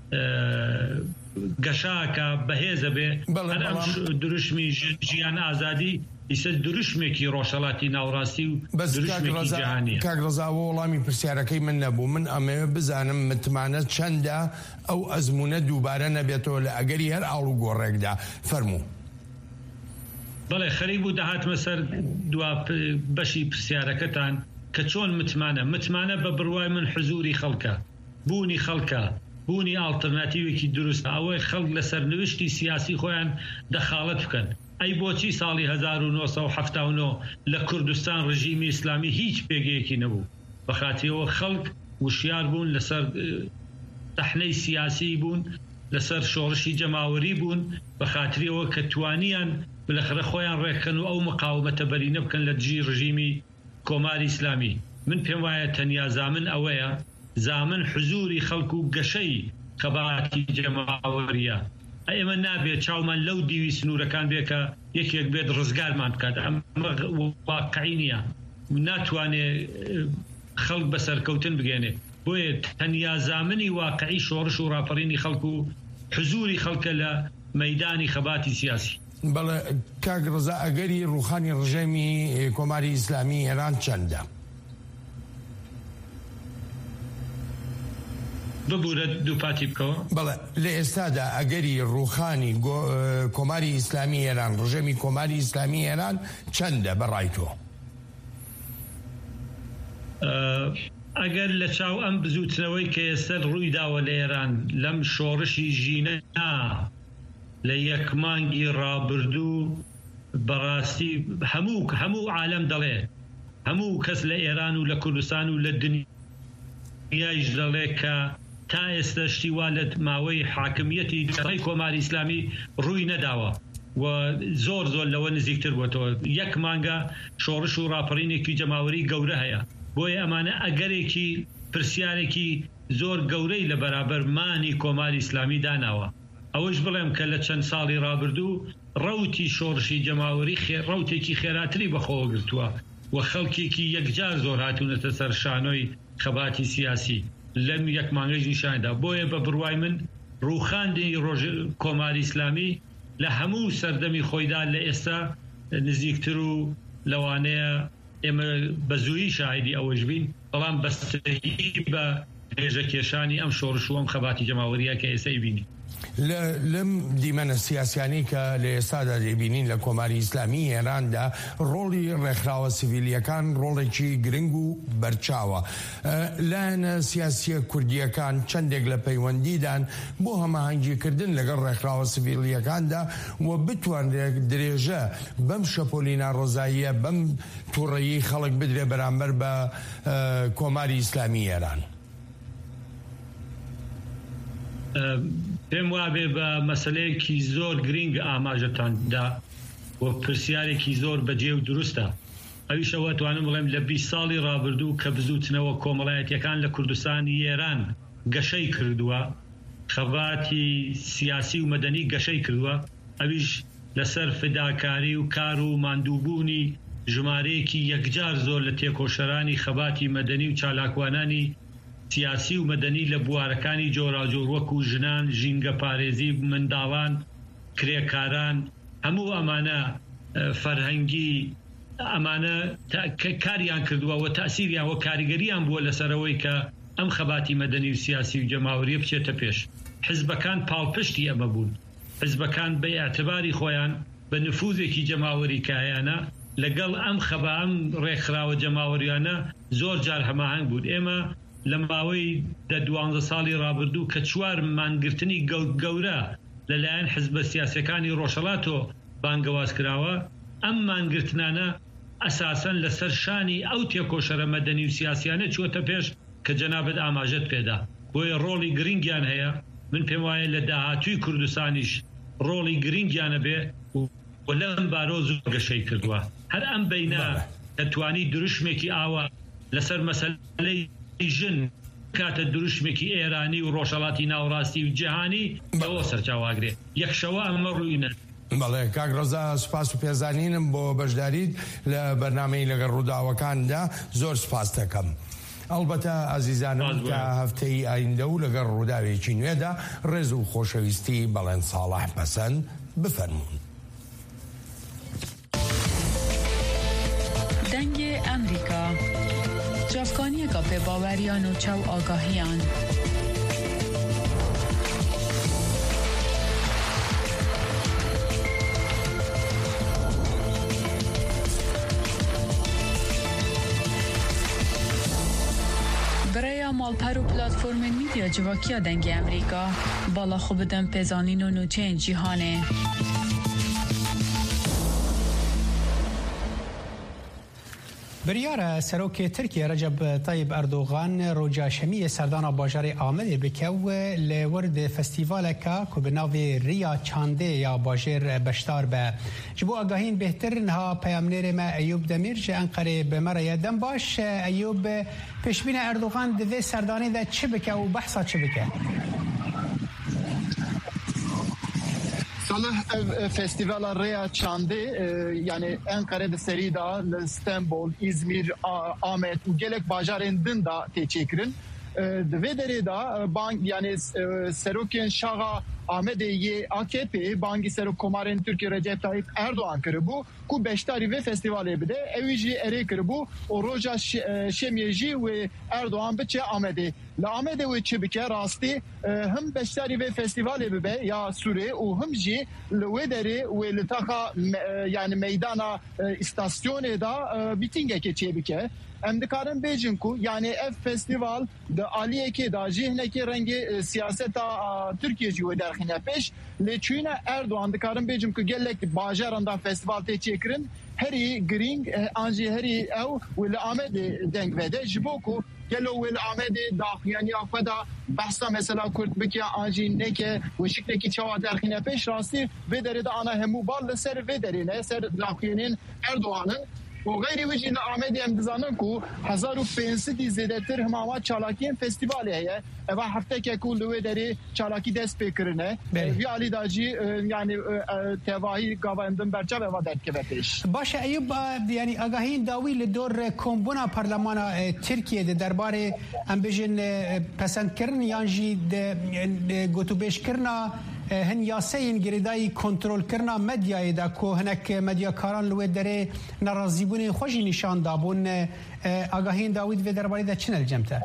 گەشاکە بەهێزە بێ. دروشمی ژیان ئازادی ئیسە دروشمێکی ڕۆژهەڵاتی ناوڕاستی و دروشمێکی جیهانیە. کاک ڕەزا وەڵامی پرسیارەکەی من نەبوو، من ئەمەوێ بزانم متمانە چەندە ئەو ئەزمونە دووبارە نەبێتەوە لە ئەگەری هەر ئاڵوگۆڕێکدا. فەرموو. بەڵێ خەریک بوو داهاتمە سەر دوا بەشی پرسیارەکەتان کە چۆن متمانە متمانە بە بڕوای من حزوری خەڵکە، بوونی خەڵکە، بوونی ئالتەرناتیوێکی دروستە، ئەوەی خەڵک لە سەرنوشتی سیاسی خۆیان دەخاڵەت بکەن. ئەی بۆچی ساڵی هەزار و نۆسەد و هەفتاد و نۆ لە کوردستان ڕژیمی ئیسلامی هیچ پێگەیەکی نەبوو؟ بەخاتیەوە خەڵک وشیار بوون، لەسەر تەحنەی سیاسی بوون، لەسەر شۆڕشی جەماوەری بوون، بەخاتریەوە کە توانیان بلەخرە خۆیان ڕێککەن و ئەو مقاومەتە بەرینە بکەن لە دژی ڕژیمی کۆماری ئیسلامی. من پێم وایە تەنیا زامن ئەوەیە، زامن حزوری خەڵک و گەشەی خەباتی جەماوەریە. ئێمە نابێت چاومان لەو دیوی سنوورەکان بێ کە یەکێک بێت ڕزگارمان بکات. ئەمە واقعی نییە، ناتوانێت خەڵک بەسەرکەوتن بگێنێ. بۆیە تەنیا زامنی واقعی شۆڕش و ڕاپەڕینی خەڵک و حزوری خەڵکە لە مەیدانی خەباتی سیاسی. بەڵێ کاک ڕەزا ئەگەری ڕووخانی ڕژێمی کۆماری ئیسلامی ئێران چەندە؟ ببوورە دووپاتی بکەوە. بەڵێ لە ئێستادا ئەگەری ڕووخانی کۆماری ئیسلامی ئێران ڕژێمی کۆماری ئیسلامی ئێران چەندە بەڕای تۆ؟ ئەگەر لە چاو ئەم بزوتنەوەی کە ئێستا ڕووی داوە لە ئێران لەم شۆڕشی ژینە لە یەک مانگی ڕابردوو بەڕاستی هەموو هەموو عالەم دەڵێ، هەموو کەس لە ئێران و لە کوردستان و لە دنیایش دەڵێ کە تا ئێستا شتیوا لە ماوەی حاکمیەتی دەڕی کۆماری ئیسلامی ڕووی نەداوە و زۆر زۆر لەوە نزیکتر بووەوە. یەک مانگە شۆڕش و ڕاپەڕینێکی جەماوەری گەورە هەیە، بۆیە ئەمانە ئەگەرێکی پرسیارێکی زۆر گەورەی لە بەرابەر مانی کۆماری ئیسلامی داناوە. ئەوەش بڵێم کە لە چەند ساڵی ڕابردوو ڕەوتی شۆڕشی جەماوەری ڕەوتێکی خێراتری بەخۆوە گرتووە و خەڵکێکی یەکجار زۆر هاتوونەتە سەر شانۆی خەباتی سیاسی لەم یەک مانگەی نیشاندا. بۆیە بە بڕوای من ڕووخاندی ڕۆژ کۆماری ئیسلامی لە هەموو سەردەمی خۆیدا لە ئێستا نزیکتر و لەوانەیە ئێمە بە زوویی شاهدی ئەوەش بین، بەڵام بەستەهی بە درێژە کێشانی ئەم شۆڕش و ئەم خەباتی جەماوەریە کە ئێستا بینی. لەم دیمەنە سیاسیانی کە لە ئێستادا دەبینین لە کۆماری ئیسلامی ئێراندا ڕۆڵی ڕێکخراوە سیڤیلیەکان ڕۆڵێکی گرنگ و بەرچاوە. لایەنە سیاسیە کوردیەکان چەندێک لە پەیوەندیدان بۆ هەماهەنگیکردن لەگەڵ ڕێکخراوە سیڤیلیەکاندا و بتوانرێت درێژە بەم شەپۆلینا ڕۆزاییە بەم تووڕەیی خەڵک بدرێ بەرامبەر بە کۆماری ئیسلامی ئێران. پێم وابێ بە مەسلەیەکی زۆر گرنگ ئاماژەتاندا و پرسیارێکی زۆر بەجێ و دروستە. ئەویشەوە توانم بڵێم لە بیست ساڵی ڕابردوو کە بزوتنەوە کۆمەڵایەتیەکان لە کوردستانی ئێران گەشەی کردووە، خەباتی سیاسی و مەدەنی گەشەی کردووە، ئەویش لەسەر فداکاری و کار و ماندووبوونی ژمارەیەکی یەکجار زۆر لە تێکۆشەرانی خەباتی مەدەنی و چالاکوانانی سیاسی و مەدەنی لە بوارەکانی جۆراجۆر وەکو ژنان، ژینگە پارێزی، منداڵان، کرێکاران، هەموو ئەمانە فەرهەنگی ئەمانە کاریان کردووە و تەسیریان و کاریگەریان بووە لەسەرەوەی کە ئەم خەباتی مەدەنی و سیاسی و جەماوەریە بچێتە پێش. حزبەکان پاڵپشتی ئەمە بوون. حزبەکان بە ئاعتباری خۆیان بە نفوذێکی جەماوەری کایانە لەگەڵ ئەم خەبا ئەم ڕێکخراوە جەماوەریانە زۆر جار هەماهەنگ بوون. ئێمە لە ماوەی دە دوانزە ساڵی ڕابردوو کە چوار مانگرتنی گەورە لەلایەن حزبە سیاسەکانی ڕۆژهەڵاتۆ بانگەواز کراوە، ئەم مانگرتنانە ئەساسەن لەسەر شانی ئەو تێکۆشەرە مەدەنی و سیاسیانە چووەتە پێش کە جەنابەت ئاماژەت پێدا. بۆیە ڕۆڵی گرنگیان هەیە. من پێم وایە لە داهاتووی کوردستانیش ڕۆڵی گرنگیانە بێ و لەم بارۆ زۆر گەشەی کردووە. هەر ئەم بەینە دەتوانی دروشمێکی ئاوە لەسەر مەسەلەی ژن کاتە دروشمێکی ئێرانی و ڕۆژهەڵاتی ناوڕاستی و جیهانی بەوە سەرچاواگرێ. یەکشەوە ئەمە ڕووینە. بەڵێ کاک ڕەزا، سوپاس و پێزانینم بۆ بەشداریت لە بەرنامەی لەگەڵ ڕووداوەکاندا، زۆر سوپاس دەکەم. ئەلبەتە ئازیزانم کە هەفتەی ئایندە و لەگەڵ ڕووداوێکی نوێدا ڕێز و خۆشەویستی بەڵێن ساڵح پەسەند بفەرمونون. دەنگێ ئەمریکا جافکانیەکە پێباوەریان و چاو ئاگاهیان. برای مالپەر و پلاتفۆرمên میدیا civakîya dengê Amerîka bala xwe bidin pêzanîn û nûçeyên cîhanê. بریارە سەرۆکی ترکیە رەجەب تایب ئەردۆغان ڕۆژا شەمیە سەردانا باژارê Amedê بکەو لە وەردە فەستیڤالێکە ku bi navê Riya Çandê ya bajêr beşdar be. Ji bo agahîn bêhtir niha peyamnêrê me Eyûb Demîr ji Enqerê bi me re ye. Dem baş Eyûb, pêşbîna Erdogan di vê serdanê de çi bike û behsa çi bike? Salih ev festivala Riya Çandê yani Enqere'de serîda li İstanbul, İzmir, Amed û gelek bajarên din da tê çêkirin. Di vê derê da bank yani serokên şaxa Amedê yê A K P bangî Serokkomarên Tirkiye Recep Tayyip Erdoğan kiribû ku beşdarî vê festivalê bide, ew jî erê kiribû û roja şemiyê jî wê Erdoğan biçe Amedê. Li Amedê wê çi bike rastî him beşdarî vê festivalê bibe ya Sûrê û him jî li wê derê wê li taxa yani meydana istasyonê da mîtingekê çê bike. Em dikarin bêjin ku yani ev festival di aliyekê da jî hinekî rengê siyaseta Tirkiye jî wê derxîne pêş. Lê çûyîna Erdoğan dikarin bêjim ku gelek bajaran da festival tê çêkirin herî girîng an jî herî ew wê li Amedê deng vede ji bo ku گلو ول آمده داخیانی آفدا بحثا مثلا کرد بکیا آنجی نکه و شکلی که چوا درخینه پیش راستی و درید آنها همو بال سر و درینه سر داخیانین اردوانن و غیری وجه آمده هم دزانن کو هزار و پینصد زیاده تر همامات چالاکی فستیوالی هیه و هفته که کل و دری چالاکی دست بکرنه وی علی داجی یعنی تواهی گاواندن برچه و درد که بپیش باشه ایوب یعنی آگاهین داوی لدور کمبونا پارلمان ترکیه ده درباره ام بجن پسند کرن یانجی ده گوتو بیش کرنا هن یاسین گریدای کنترل کرنا مدیای دا کو هنک مدیا کاران لوی دره ناراضیبون خوشی نشان دابون آگاهین داوید و درباره ده چنل جمته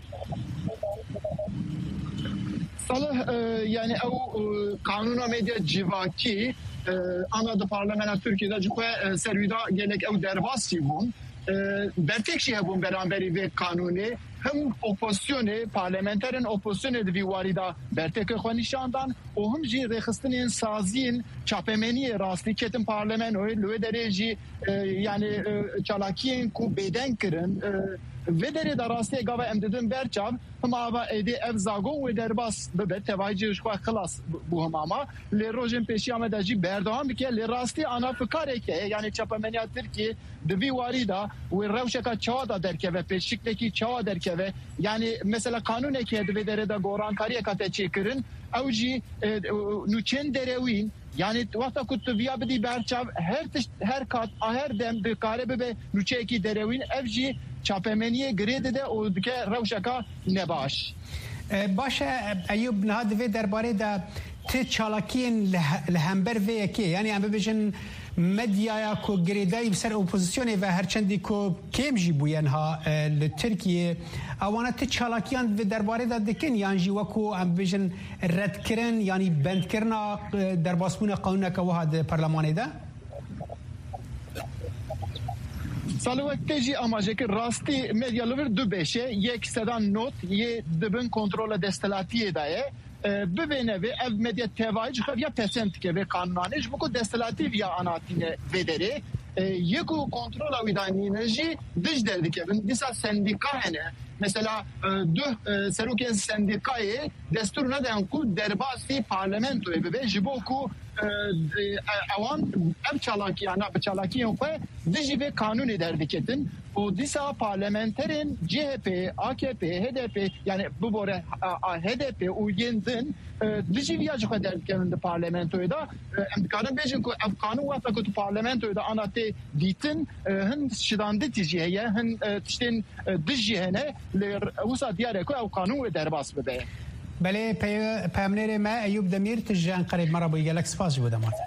صالح yani o kanuna medya civaki ana da parlamenter Türkiye'de cüpe servida gelek ev derbasi bun bertek şey bun beraberi ve kanuni hem opozisyonu parlamenterin opozisyonu de varida bertek xwanişandan o hem ji rexistinin sazin çapemeni rastiketin parlamentoy lo dereci yani çalakiyen ku beden kirin ve deri da rastye gava emdedin berçav hama edi ev zagon ve derbas be tevajih xwa xlas bu hama le rojin peşi amadaji berdoğan bike le rastye ana fikareke yani çapemeni Türkiye de vi varida ve revşeka çağda derkeve peşikteki çağda derkeve yani mesela kanun eke de deri da goran kariye kate çekirin evji nuçen derewin yani vakta kutu viya bedi berçav her her kat her dem bir karebe be nuçeki derewin evji çapemeniye grede de o dike revşeka nebaş. باشه ایوب نهاد و درباره دا تی چالاکین لهمبر و یکی یعنی ام ببیشن مدیا کو گریدای بسر اپوزیسیون و هرچندی کو کم جی بوین ها لترکیه اوانه تی چالاکیان و درباره دا دکن یعنی جی وکو ام ببیشن رد کرن یعنی بند کرنا در باسمون قانون که وحد پارلمانی ده Salvateci amacı ki rasti medyalıver du beşe yek sedan not ye dibin kontrola destelatiye daye bibene ve ev medya tevacı ya pesent ke ve kanunaniş bu ko destelativ ya anatine vedere yeku kontrola vidaninici dış derdik evin disa sendika hene mesela du seruken sendikayı desturuna den ku derbasi parlamentoya ve jiboku avan ev çalaki ana çalaki yok diji ve kanun ederdiketin o disa parlamenterin C H P, A K P, H D P yani bu bore H D P uygendin diji viyacı ederdiketin de parlamentoya da emdikarın bejin ku ev kanun vata ku parlamentoya da anate ditin hin şidandi tijiye hin tiştin dijihene le usa diyare ku ev kanun ederbas bebe بله پیامنر ما ایوب دمیر تجان قریب مرا بوی گلک سپاس بودمات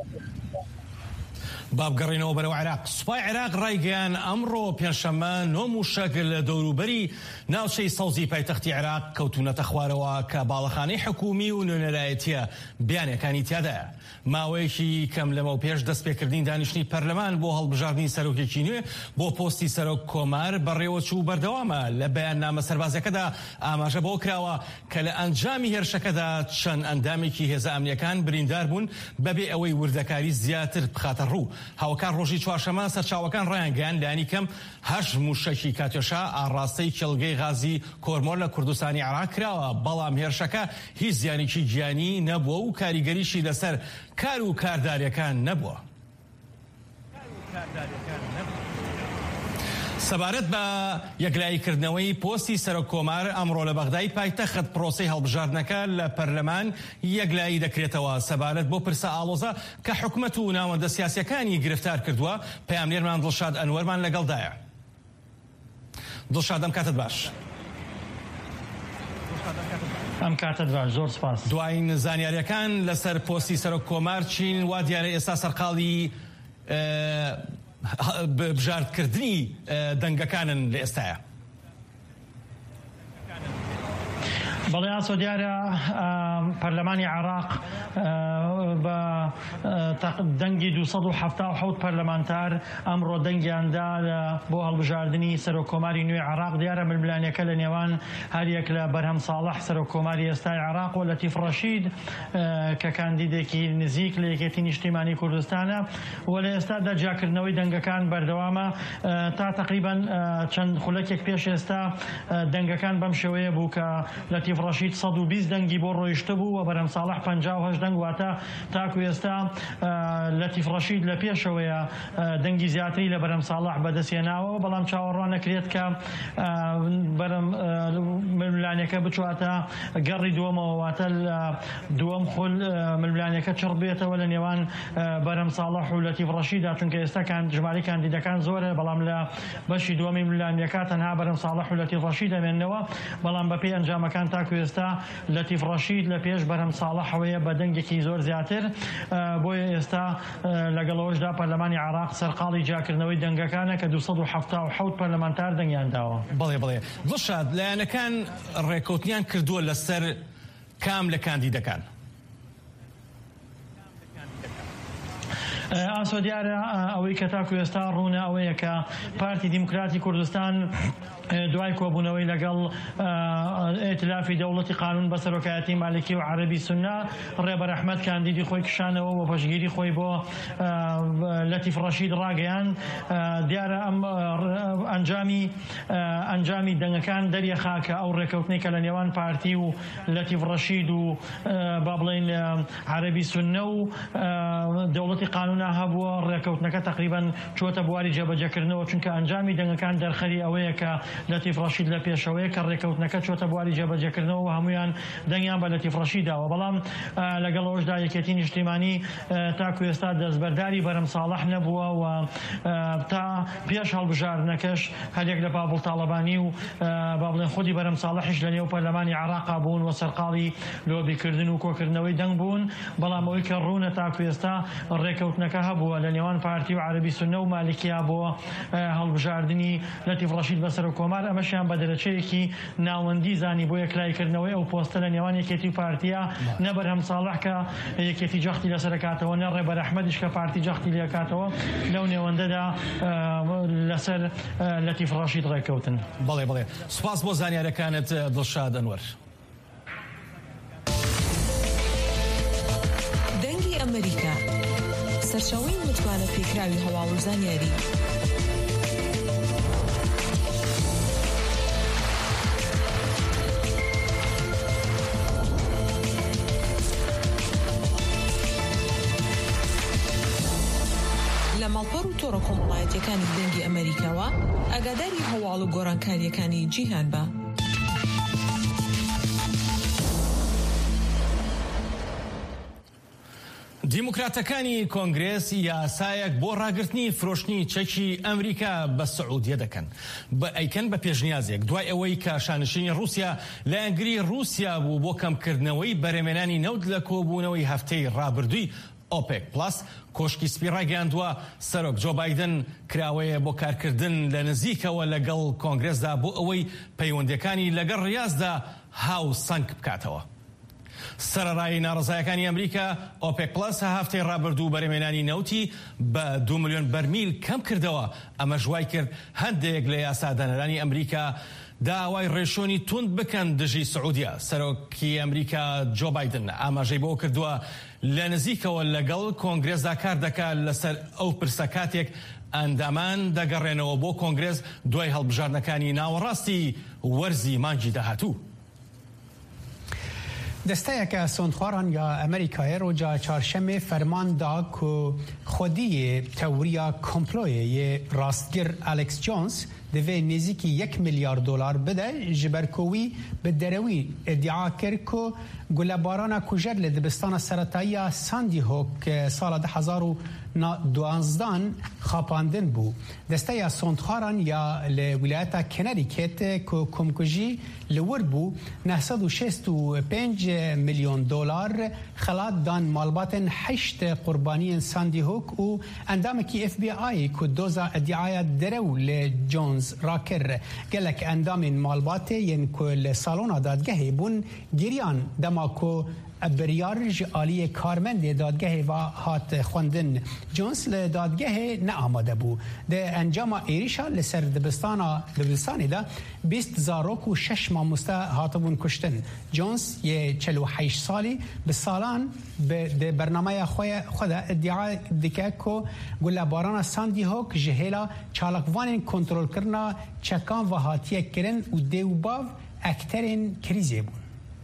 باب گەڕینەوە بەرەو عێراق سوپای عێراق ڕایگەیان ئەمڕۆ پێنجشەممە نۆ موشەک لە دەوروبەری ناوچەی سەوزی پایتەختی عێراق کەوتونەتە خوارەوە کە باڵەخانەی حکومی و نوێنەرایەتیە بیانەکانی تیادایە ماوەیەکی کەم لەمە و پێش دەستپێکردنی دانیشتنی پەرلەمان بۆ هەڵبژاردننی سەرۆکێکی نوێ بۆ پۆستی سەرۆک کۆمار بەڕێوەچوو بەردەوامە لە بەیاننامە سەربازەکەدا ئاماژە بۆ کراوە کە لە ئەنجامی هێرشەکەدا چەند ئەندامێکی هێزە ئەمنیەکان بریندار بوون بەبێ ئەوەی وردەکاری زیاتر بخاتە ڕوو هاوکار ڕۆژی چوارشەمە سەرچاوەکان ڕایانگەیان لانی کەم هەشت موشەکی کاتێشا ئاڕاستەی کێڵگەی غازی کۆرمۆر لە کوردستانی عێراق کراوە بەڵام هێرشەکە هیچ زیانێکی گیانی نەبووە و کاریگەریشی لەسەر کار و کارداریەکان نەبووە. سەبارەت بە یەکلاییکردنەوەی پۆستی سەرۆک کۆمار ئەمڕۆ لە بەغدای پایتەخت پرۆسەی هەڵبژاردنەکە لە پەرلەمان یەکلایی دەکرێتەوە سەبارەت بۆ پرسە ئاڵۆزە کە حکوومەت و ناوەندە سیاسیەکانی گرفتار کردووە پەیامنێرمان دڵشاد ئەنوەرمان لەگەڵدایە. دڵشاد ئەم کاتت باش. ئەم کاتت باش زۆر سپاس. دوایین زانیاریەکان لەسەر پۆستی سەرۆک کۆمار چین وا دیارە ئێستا سەرقاڵی ها بەڵێ ئاسۆ دیارە پەرلەمانی عێراق بە دەنگی دووسەد و هەفتا و حەوت پەرلەمانتار ئەمڕۆ دەنگیاندا بۆ هەڵبژاردننی سەرۆکۆماری نوێی عێراق دیارە ململانیەکە لە نێوان هەریەک لە بەرهەم ساڵح سەرۆکۆماری ئێستای عێراق و لەتیف ڕەشید کە کاندیدێکی نزیک لە یەکێتی نیشتیمانی کوردستانە و لە ئێستادا جیاکردنەوەی دەنگەکان بەردەوامە تا تقریبا چەند خولەکێک پێش ئێستا دەنگەکان بەم شێوەیە بوو کە لەتیف ڕەشید سەد و بیست دەنگی بۆ ڕۆیشتە بوو و بەرهەم ساڵح پەنجا و هەشت دەنگ واتە تاکو ئێستا لەتیف ڕەشید لە پێشەوەیە دەنگی زیاتری لە بەرهەم ساڵح بەدەستێناوە بەڵام چاوەڕوان نەکرێت کە بەرەم ململانیەکە بچواتە گەڕی دووەمەوە واتە دووەم خول ململانیەکە چڕ بێتەوە لە نێوان بەرهەم ساڵح و لەتیف ڕەشیدا چونکە ئێستا ژمارەی کاندیدەکان زۆرە بەڵام لە بەشی دووەمی ململانیەکە تەنها بەرهەم ساڵح و لەتیف ڕەشید دەمێننەوە بەڵام بەپێی ئەنجامەکان تاکو ئێستا لەتیف ڕەشید لە پێش بەرهەم ساڵحەوەیە بە دەنگێکی زۆر زیاتر بۆیە ئێستا لەگەڵەوەشدا پەرلەمانی عێراق سەرقاڵی جاکردنەوەی دەنگەکانە کە دووسەد و هەفتا و حەوت پەرلەمانتار دەنگیان داوە. بڵێ بڵێ دڵشاد لایەنەکان ڕێکەوتنیان کردووە لەسەر کام لە کاندیدەکان؟ ئاسۆ دیارە ئەوەی کە تاکو ئێستا ڕوونە ئەوەیە کە پارتی دیموکراتی کوردستان دوای کۆبوونەوەی لەگەڵ ئێتلافی دەوڵەتی قانون بە سەرۆکایەتی مالکی و عەرەبی سوننا ڕێبەر ئەحمەد کاندیدی خۆی کشانەوە و پەشگیری خۆی بۆ لەتیف ڕەشید ڕاگەیان دیارە ئەم ئەنجامی ئەنجامی دەنگەکان دەریەخا کە ئەو ڕێکەوتنەی کە لە نێوان پارتی و لەتیف ڕەشید و با بڵێن عەرەبی سوننا و دەوڵەتی قانونا هەبووە ڕێکەوتنەکە تقریبا چۆتە بواری جێبەجێکردنەوە چونکە ئەنجامی دەنگەکان دەرخەری ئەوەیە کە لەتیف ڕەشید لە پێشەوەیە کە ڕێکەوتنەکە چۆتە بواری جێبەجێکردنەوە و هەمویان دەنگیان بە لەتیف ڕەشید داوە بەڵام لەگەڵەوەشدا یەکێتی نیشتیمانی تاکو ئێستا دەستبەرداری بەرهەم ساڵح نەبووە و تا پێش هەڵبژاردنەکەش هەرێک لە بابڵ تاڵەبانی و با بڵێن خودی بەرهەم ساڵحیش لە نێو پەرلەمانی عێراقا بوون و سەرقاڵی لۆبیکردن و کۆکردنەوەی دەنگ بوون بەڵام ئەوەی کە ڕوونە تاکو ئێستا ڕێکەوتنەکە هەبووە لە نێوان پارتی و عەرەبی سوننا و مالکیا بۆ هەڵبژاردننی لەتیف ڕەشید بەسەر کۆمار ئەمەشیان بە دەرەچەیەکی ناوەندی زانی بۆ یەکلایکردنەوەی ئەو پۆستە لە نێوان یەکێتی پارتیە نە بەرهەم ساڵح کە یەکێتی جەختی لەسەرکاتەوە نە ڕێبەر ئەحمەدیش کە پارتی جەختی لێکاتەوە لەو نێوەندەدا لەسەر لەتیف ڕەشید ڕێکەوتن. بەڵێ بڵێ سوپاس بۆ زانیارەکانت دڵشاد ئەنوەر. دەنگی ئەمریکا سەرچاوەی متمانە پێکراوی هەواڵ و زانیاری. لە ماڵپەڕ و تۆڕە کۆمەڵایەتیەکانی دەنگی ئەمریکاوە ئاگاداری هەواڵ و گۆڕانکاریەکانی جیهان بە. دیموکراتەکانی کۆنگرێس یاسایەک بۆ ڕاگررتنی فرۆشتنی چەکی ئەمریکا بە سعودیە دەکەن بە ئەیکەن بە پێشنیازێک دوای ئەوەی کە شانشینی رووسیا لە ئەنگری رووسیا بوو بۆ کەمکردنەوەی بەرهێمێنانی نەوت لە کۆبوونەوەی هەفتەی ڕابردووی ئۆپێک پلاس کۆشکی سپی ڕاگەیاندووە سەرۆک جۆ بایدن کراوەیە بۆ کارکردن لە نزیکەوە لەگەڵ کۆنگرێسدا بۆ ئەوەی پەیوەندەکانی لەگەڵ ڕاستدا هاو سەنگ بکاتەوە. سەرەڕای ناڕزایەکانی ئەمریکا ئۆپێک پلاس هەفتەی ڕابردوو بەرهێمێنانی نەوتی بە دو ملیۆن بەرمیل کەم کردەوە. ئەمە ژوای کرد هەندێک لە یاسادانەرانی ئەمریکا داوای ڕێشۆنی تند بکەن دژی سعودیا. سەرۆکی ئەمریکا جۆ بایدن ئاماژەی بۆ کردووە لە نزیکەوە لەگەڵ کۆنگرێسدا کار دەکات لەسەر ئەو پرسە کاتێک ئەندامان دەگەڕێنەوە بۆ کۆنگرێس دوای هەڵبژاردنەکانی ناوەڕاستی وەرزی مانگی داهاتوو. دەستەیەکە سۆندخواران یا ئەمریکای ڕۆژە چارشەمێ فەرمان دا کو خودیە تەوریا کۆمپلۆیە ڕاستگر ئەلێکس جۆنس دەوێ نزیکی یەک میلیارد دلار بدە ji ber kovî bi derewî iddia kir ku gulebbarana kujer li dibistana seretayiya Sandy Hook sala de hezar û دوانزدان خاپاندن بوو دەستەیە سۆندخواران یا لە ویلایەتە کەنەریکێت کۆمکوژی لەور بوو نەسەد و شەست و پێنج ملیۆن دۆلار خەلات دان مالباتن حەشت قوربانیên ساندی هۆک و ئەندامێکی ئێف بی ئای کو دۆزا ئەدیعایە دەرەو لە جۆنز ڕاکر gelek endamên malbatê yên ku li salona dadgehê bûn giriyan dema ku biryar ji aliyê karmendê dadgehê ve hat xwendin Jones li dadgehê neamade bû di encama êrişa li ser dibistana dibistanê de bîst zarok û şeş mamoste hatibûn kuştin Jones yê çel û heyş salî bi salan di bernameya xwe de iddia dike ku gulebarana Sandy Hook ji hêla çalakvanên kontrolkirina çekan ve hatiye kirin û dêwbav ekterên krîzê bûn.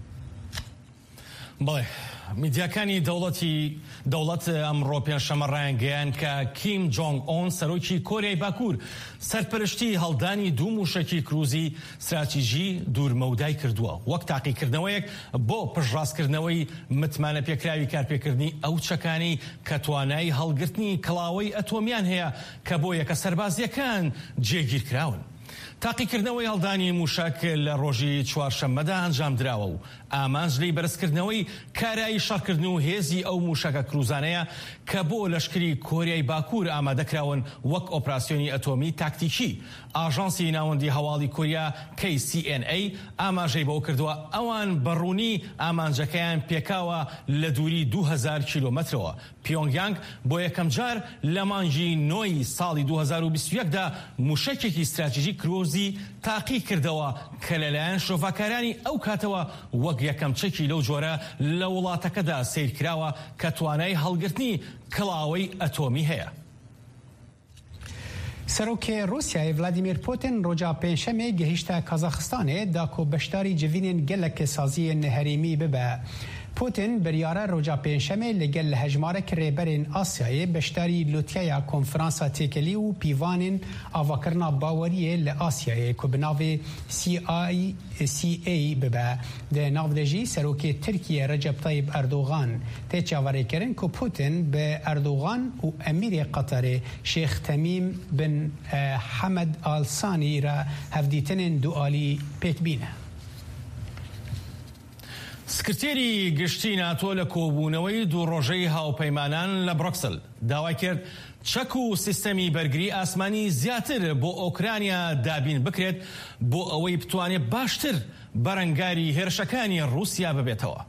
بڵێ میدیاکانی دەوڵەتی دەوڵەت ئەمڕۆ پێنجشەمە ڕایانگەیان کە کیم جۆنگ ئۆن سەرۆکی کۆریای باکوور سەرپەرشتی هەڵدانی دوو موشەکی کروزی استراتیژی دوورمەودای کردووە وەک تاقیکردنەوەیەک بۆ پشتڕاستکردنەوەی متمانە پێکراوی کارپێکردنی ئەو چەکانی کە توانای هەڵگرتنی کڵاوەی ئەتۆمیان هەیە کە بۆ یەکە سەربازیەکان جێگیر کراون. تاقیکردنەوەی هەڵدانی موشک لە ڕۆژی چوارشەممەدا ئەنجام درراوە و ئامانج لی بەرزکردنەوەی کارایی شەڕکردن و هێزی ئەو موشەکە کروزانەیە کە بۆ لەشکری کۆریای باکوور ئامادەکراون وەک ئۆپراسیۆنی ئەتۆمی تاکتیکی. ئاژانسی ناوەندی هەواڵی کوریا کی سی ئێن ئەی ئاماژەی بەوە کردووە ئەوان بەڕوونی ئامانجەکەیان پێکاوە لە دووری دوو هەزار کیلۆمەترەوە. پیۆنگیانگ بۆ یەکەم جار لە مانگی نۆی ساڵی دوو هەزار و بیست و یەکدا موشەکێکی استراتیژی کروزی تاقی کردەوە کە لەلایەن شۆڤاکارانی ئەو کاتەوە وەک یەکەم چەکی لەو جۆرە لە وڵاتەکەدا سیرکراوە کە توانای هەڵگرتنی کڵاوەی ئەتۆمی هەیە. سەرۆکێ رووسیای ڤلادیمیر پوتین ڕۆژا پێنجشەمێ گەیشتە کازاخستانê da ku beşdarî civînên gelekî saziyên herêmî bibe. Putin biryara roja pênşemê li gel hejmarek rêberên Asyayê beşdarî lotiyeya konferansa têkelî û pîvanên avakirina baweriyê li Asyayê ku bi navê C A bibe. Di nav de jî serokê Tirkiye Recep Tayyip Erdogan tê çaverêkirin ku Putin bi Erdogan û Emîrê Qatarê Şêx Temîm bin Hemed Al Sanî re hevdîtinên dualî pêkbîne. سکرتێری گشتی ناتۆ لە کۆبوونەوەی دوو ڕۆژەی هاوپەیمانان لە بروکسل داوای کرد چەک و سیستەمی بەرگری ئاسمانی زیاتر بۆ ئۆکرانیا دابین بکرێت بۆ ئەوەی بتوانێت باشتر بەرەنگاری هێرشەکانی رووسیا ببێتەوە.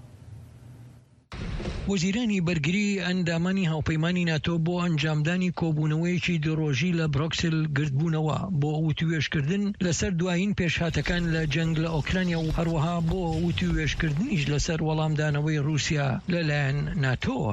وەزیرانی بەرگری ئەندامانی هاوپەیمانی ناتۆ بۆ ئەنجامدانی کۆبوونەوەیەکی دوڕۆژی لە بروکسل گرتبوونەوە بۆ وتوێشکردن لەسەر دوایین پێشهاتەکان لە جەنگ لە ئۆکرانیا و هەروەها بۆ وتوێشکردنیش لەسەر وەڵامدانەوەی رووسیا لەلایەن ناتۆوە.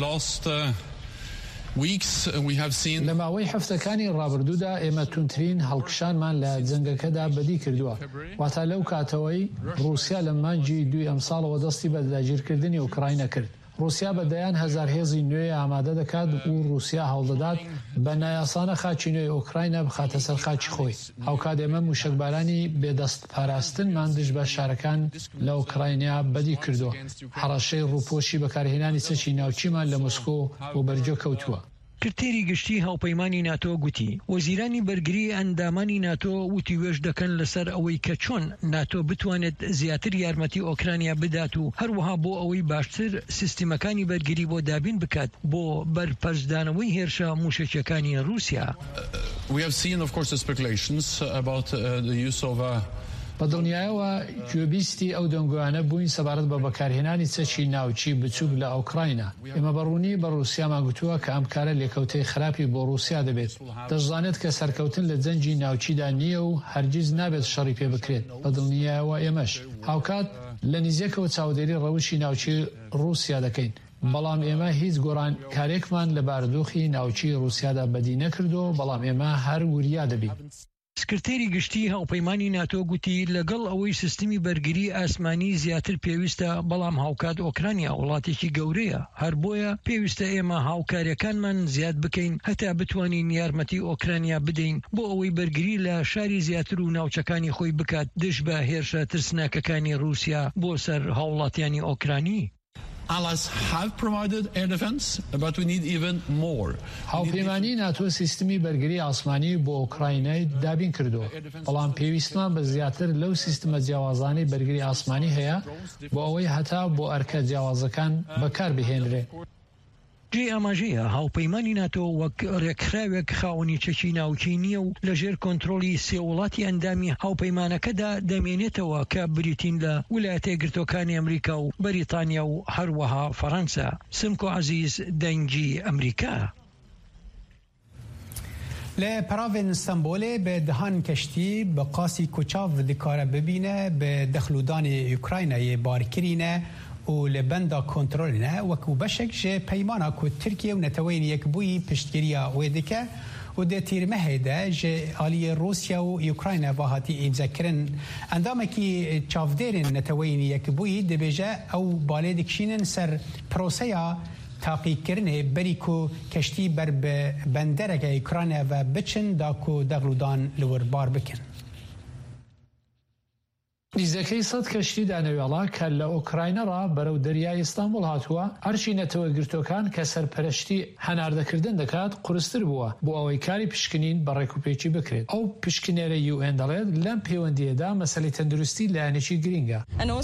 لە ماوەی هەفتەکانی ڕابردوودا ئێمە تونترین هەڵکشانمان لە جەنگەکەدا بەدی کردووە واتە لەو کاتەوەی رووسیا لە مانگی دوی ئەمساڵەوە دەستی بە داگیرکردنی ئوکراینە کرد. رووسیا بەدەیان هەزار هێزی نوێ ئامادە دەکات و رووسیا هەوڵدەدات بە نایاسانە خاچی نوێی ئۆکراینە بخاتە سەر خاچی خۆی. هاوکات ئێمە موشکبارانی بێدەست پاراستنمان دژ بە شارەکان لە ئۆکراینیا بەدی کردووە. حەڕەشەی ڕووپۆشی بەکارهێنانی سەچی ناوچیمان لە مۆسکۆ و بەرجۆ کەوتووە. سکرتێری گشتی هاوپەیمانی ناتۆ گوتی وەزیرانی بەرگری ئەندامانی ناتۆ وتی وێژ دەکەن لەسەر ئەوەی کە چۆن ناتۆ بتوانێت زیاتر یارمەتی ئۆکرانیا بدات و هەروەها بۆ ئەوەی باشتر سیستیمەکانی بەرگری بۆ دابین بکات بۆ بەرپەرزدانەوەی هێرشە موشکەکانی رووسیا. بە دڵنیایەوە گوێبیستی ئەو دەنگویانە بووین سەبارەت بە بەکارهێنانی چەکی ناوچی بچووک لە ئۆکراینە. ئێمە بەڕوونی بە رووسیامان گوتووە کە ئەم کارە لێکەوتەی خراپی بۆ رووسیا دەبێت. دەشزانێت کە سەرکەوتن لە جەنگی ناوچیدا نییە و هەرگیز نابێت شەڕی پێ بکرێت. بە دڵنیایەوە ئێمەش هاوکات لە نزیکەوە چاودێری ڕەوشی ناوچی رووسیا دەکەین. بەڵام ئێمە هیچ گۆڕان کارێکمان لە بارودۆخی ناوچی رووسیادا بەدی نەکردو بەڵام ئێمە هەر وریا دەبین. سکرتێری گشتی هاوپەیمانی ناتۆ گوتی لەگەڵ ئەوەی سیستمی بەرگری ئاسمانی زیاتر پێویستە بەڵام هاوکات ئۆکرانیا وڵاتێکی گەورەیە هەر بۆیە پێویستە ئێمە هاوکاریەکانمان زیاد بکەین هەتا بتوانین یارمەتی ئۆکرانیا بدەین بۆ ئەوەی بەرگری لە شاری زیاتر و ناوچەکانی خۆی بکات دژ بە هێرشە ترسناکەکانی رووسیا بۆ سەر هاوڵاتیانی ئۆکرانی. Allies have provided air defense, but we need even more. هاوپەیمانی ناتۆ سیستمی بەرگری ئاسمانی بۆ ئوکراینای دابین کردووە، بەڵام پێویستمان بە زیاتر لەو سیستمە جیاوازانەی بەرگری ئاسمانی هەیە بۆ ئەوەی هەتا بۆ ئەرکە جیاوازەکان بەکار بهێنرێ. جێ ئاماژەیە هاوپەیمانی ناتۆ وەک ڕێکخراوێک خاوەنی چەکی ناوچەی نییە و لەژێر کۆنتڕۆلی سێ وڵاتی ئەندامی هاوپەیمانەکەدا دەمێنێتەوە کە بریتین لە ویلایەتە یەکگرتووەکانی ئەمریکا و بەریتانیا و هەروەها فەڕەنسا. سمکۆ عەزیز، دەنگی ئەمریکا. لە پراڤên Stenbolê bi dihan keştî bi qasî kuçav dikare bibîne bi dexlûdanê Ukraynayê barkirîne û li benda kontrolîne wekû beşek ji peymana ku Tirkiye û neteweyên yekbûyî piştgiriya wê dike û di tîrmehê de ji aliyê Rusya û Ukrayna ve hatî îmzekirin. Endamekî çavdêrên neteweyên yekbûyî dibêje ew balê dikişînin ser proseya taqîkirinê berî ku keştî ber bi bendereke Ukrayna ve biçin da ku dexlûdan li wir bar bikin. نیزەکەی سەد کەشتی دانەوێڵا کە لە ئۆکراینەڕا بەرەو دەریای ئیستانبول هاتووە، ئەرچی نەتەوەگرتوەکان کە سەرپەرشتی هەناردەکردن دەکات قورستر بووە بۆ ئەوەی کاری پشکنین بە ڕێکوپێکی بکرێت. ئەو پشکنێرە یو ئێن دەڵێت لەم پەیوەندیەدا مەسەلەی تەندروستی لایەنێکی گرینگە.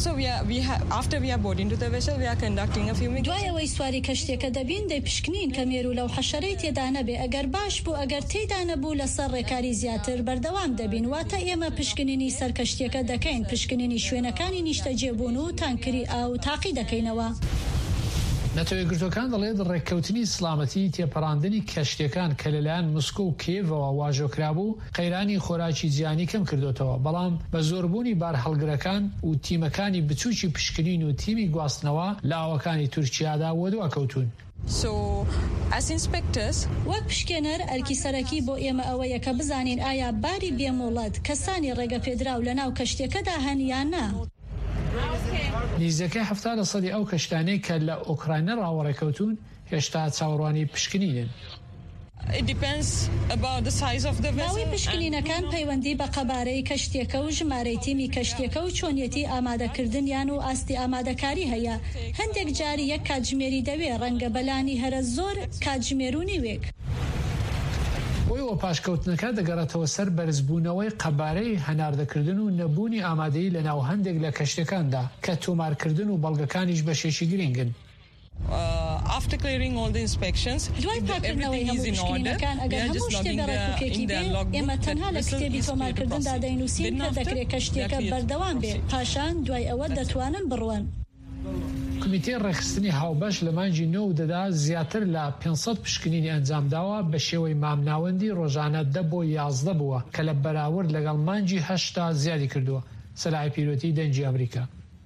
دوای ئەوەی سواری کەشتێکە دەبین دەی پشکنین کە مێرو لەو حەشەرەی تێدا نەبێ، ئەگەر باش بوو ئەگەر تێدا نەبوو لەسەر ڕێکاری زیاتر بەردەوام دەبین، واتە ئێمە پشکنینی سەر کەشتێکە دەکەین، پشکنینی شوێنەکانی نیشتەجێبوون و تانکری ئاو تاقی دەکەینەوە. نەتەوەگرتوەکان دەڵێت ڕێککەوتنی سلامەتی تێپەڕاندنی کەشتەکان کە لەلایەن مسکۆ و کێڤەوە واژۆکرابوو قەیرانی خۆراکی جیهانی کەم کردوتەوە، بەڵام بە زۆربوونی بار هەڵگرەکان و تیمەکانی بچووکی پشکنین و تیمی گواستنەوە لە ئاوەکانی تورکیادا وەدووە کەوتون. So, as inspectors, وەک پشکێنەر ئەرکی سەرەکی بۆ ئێمە ئەوەیە کە بزانین ئایا باری بێموڵەت کەسانی ڕێگە پێدراو لە ناو کەشتێکەدا هەن یان نا. نیزەکەی هەفتە لە سەدی ئەو کەشتانەی کە لە ئۆکراینە ڕاوەڕێکەوتون هێشتا چاوەڕوانی پشکنینن. ماوەی پشکنینەکان پەیوەندی بە قەبارەی کەشتێکە و ژمارەی تیمی کەشتێکە و چۆنیەتی ئامادەکردنیان و ئاستی ئامادەکاری هەیە. هەندێک جاری یەک کاتژمێری دەوێ، ڕەنگە بەلانی هەرە زۆر کاتژمێرونی وێک. بۆیەوە پاشکەوتنەکە دەگەڕێتەوە سەر بەرزبوونەوەی قەبارەی هەناردەکردن و نەبوونی ئامادەیی لە ناو هەندێک لە کەشتەکاندا کە تۆمارکردن و بەڵگەکانیش بەشێشی گرنگن. دوای پاکردنەوەی هەموو پشکنینەکان ئەگەر هەموو شتێک ڕێکوپێکی بێ، ئێمە تەنها لە کتێبی تۆمارکردندا دەینووسین کە دەکرێت کەشتێکە بەردەوام بێ، پاشان دوای ئەوە دەتوانن بڕوەن. کمیتەی ڕێخستنی هاوبەش لە مانجی نۆ دەدا زیاتر لە پێنج سەد پشکنینی ئەنجامداوە بە شێوەی مامناوەندی ڕۆژانە دە بۆ یازدە بووە کە لە بەراورد لەگەڵ مانجی هەشتا زیادی کردووە. سەلای پیرۆتی دەنگی ئەمریکا.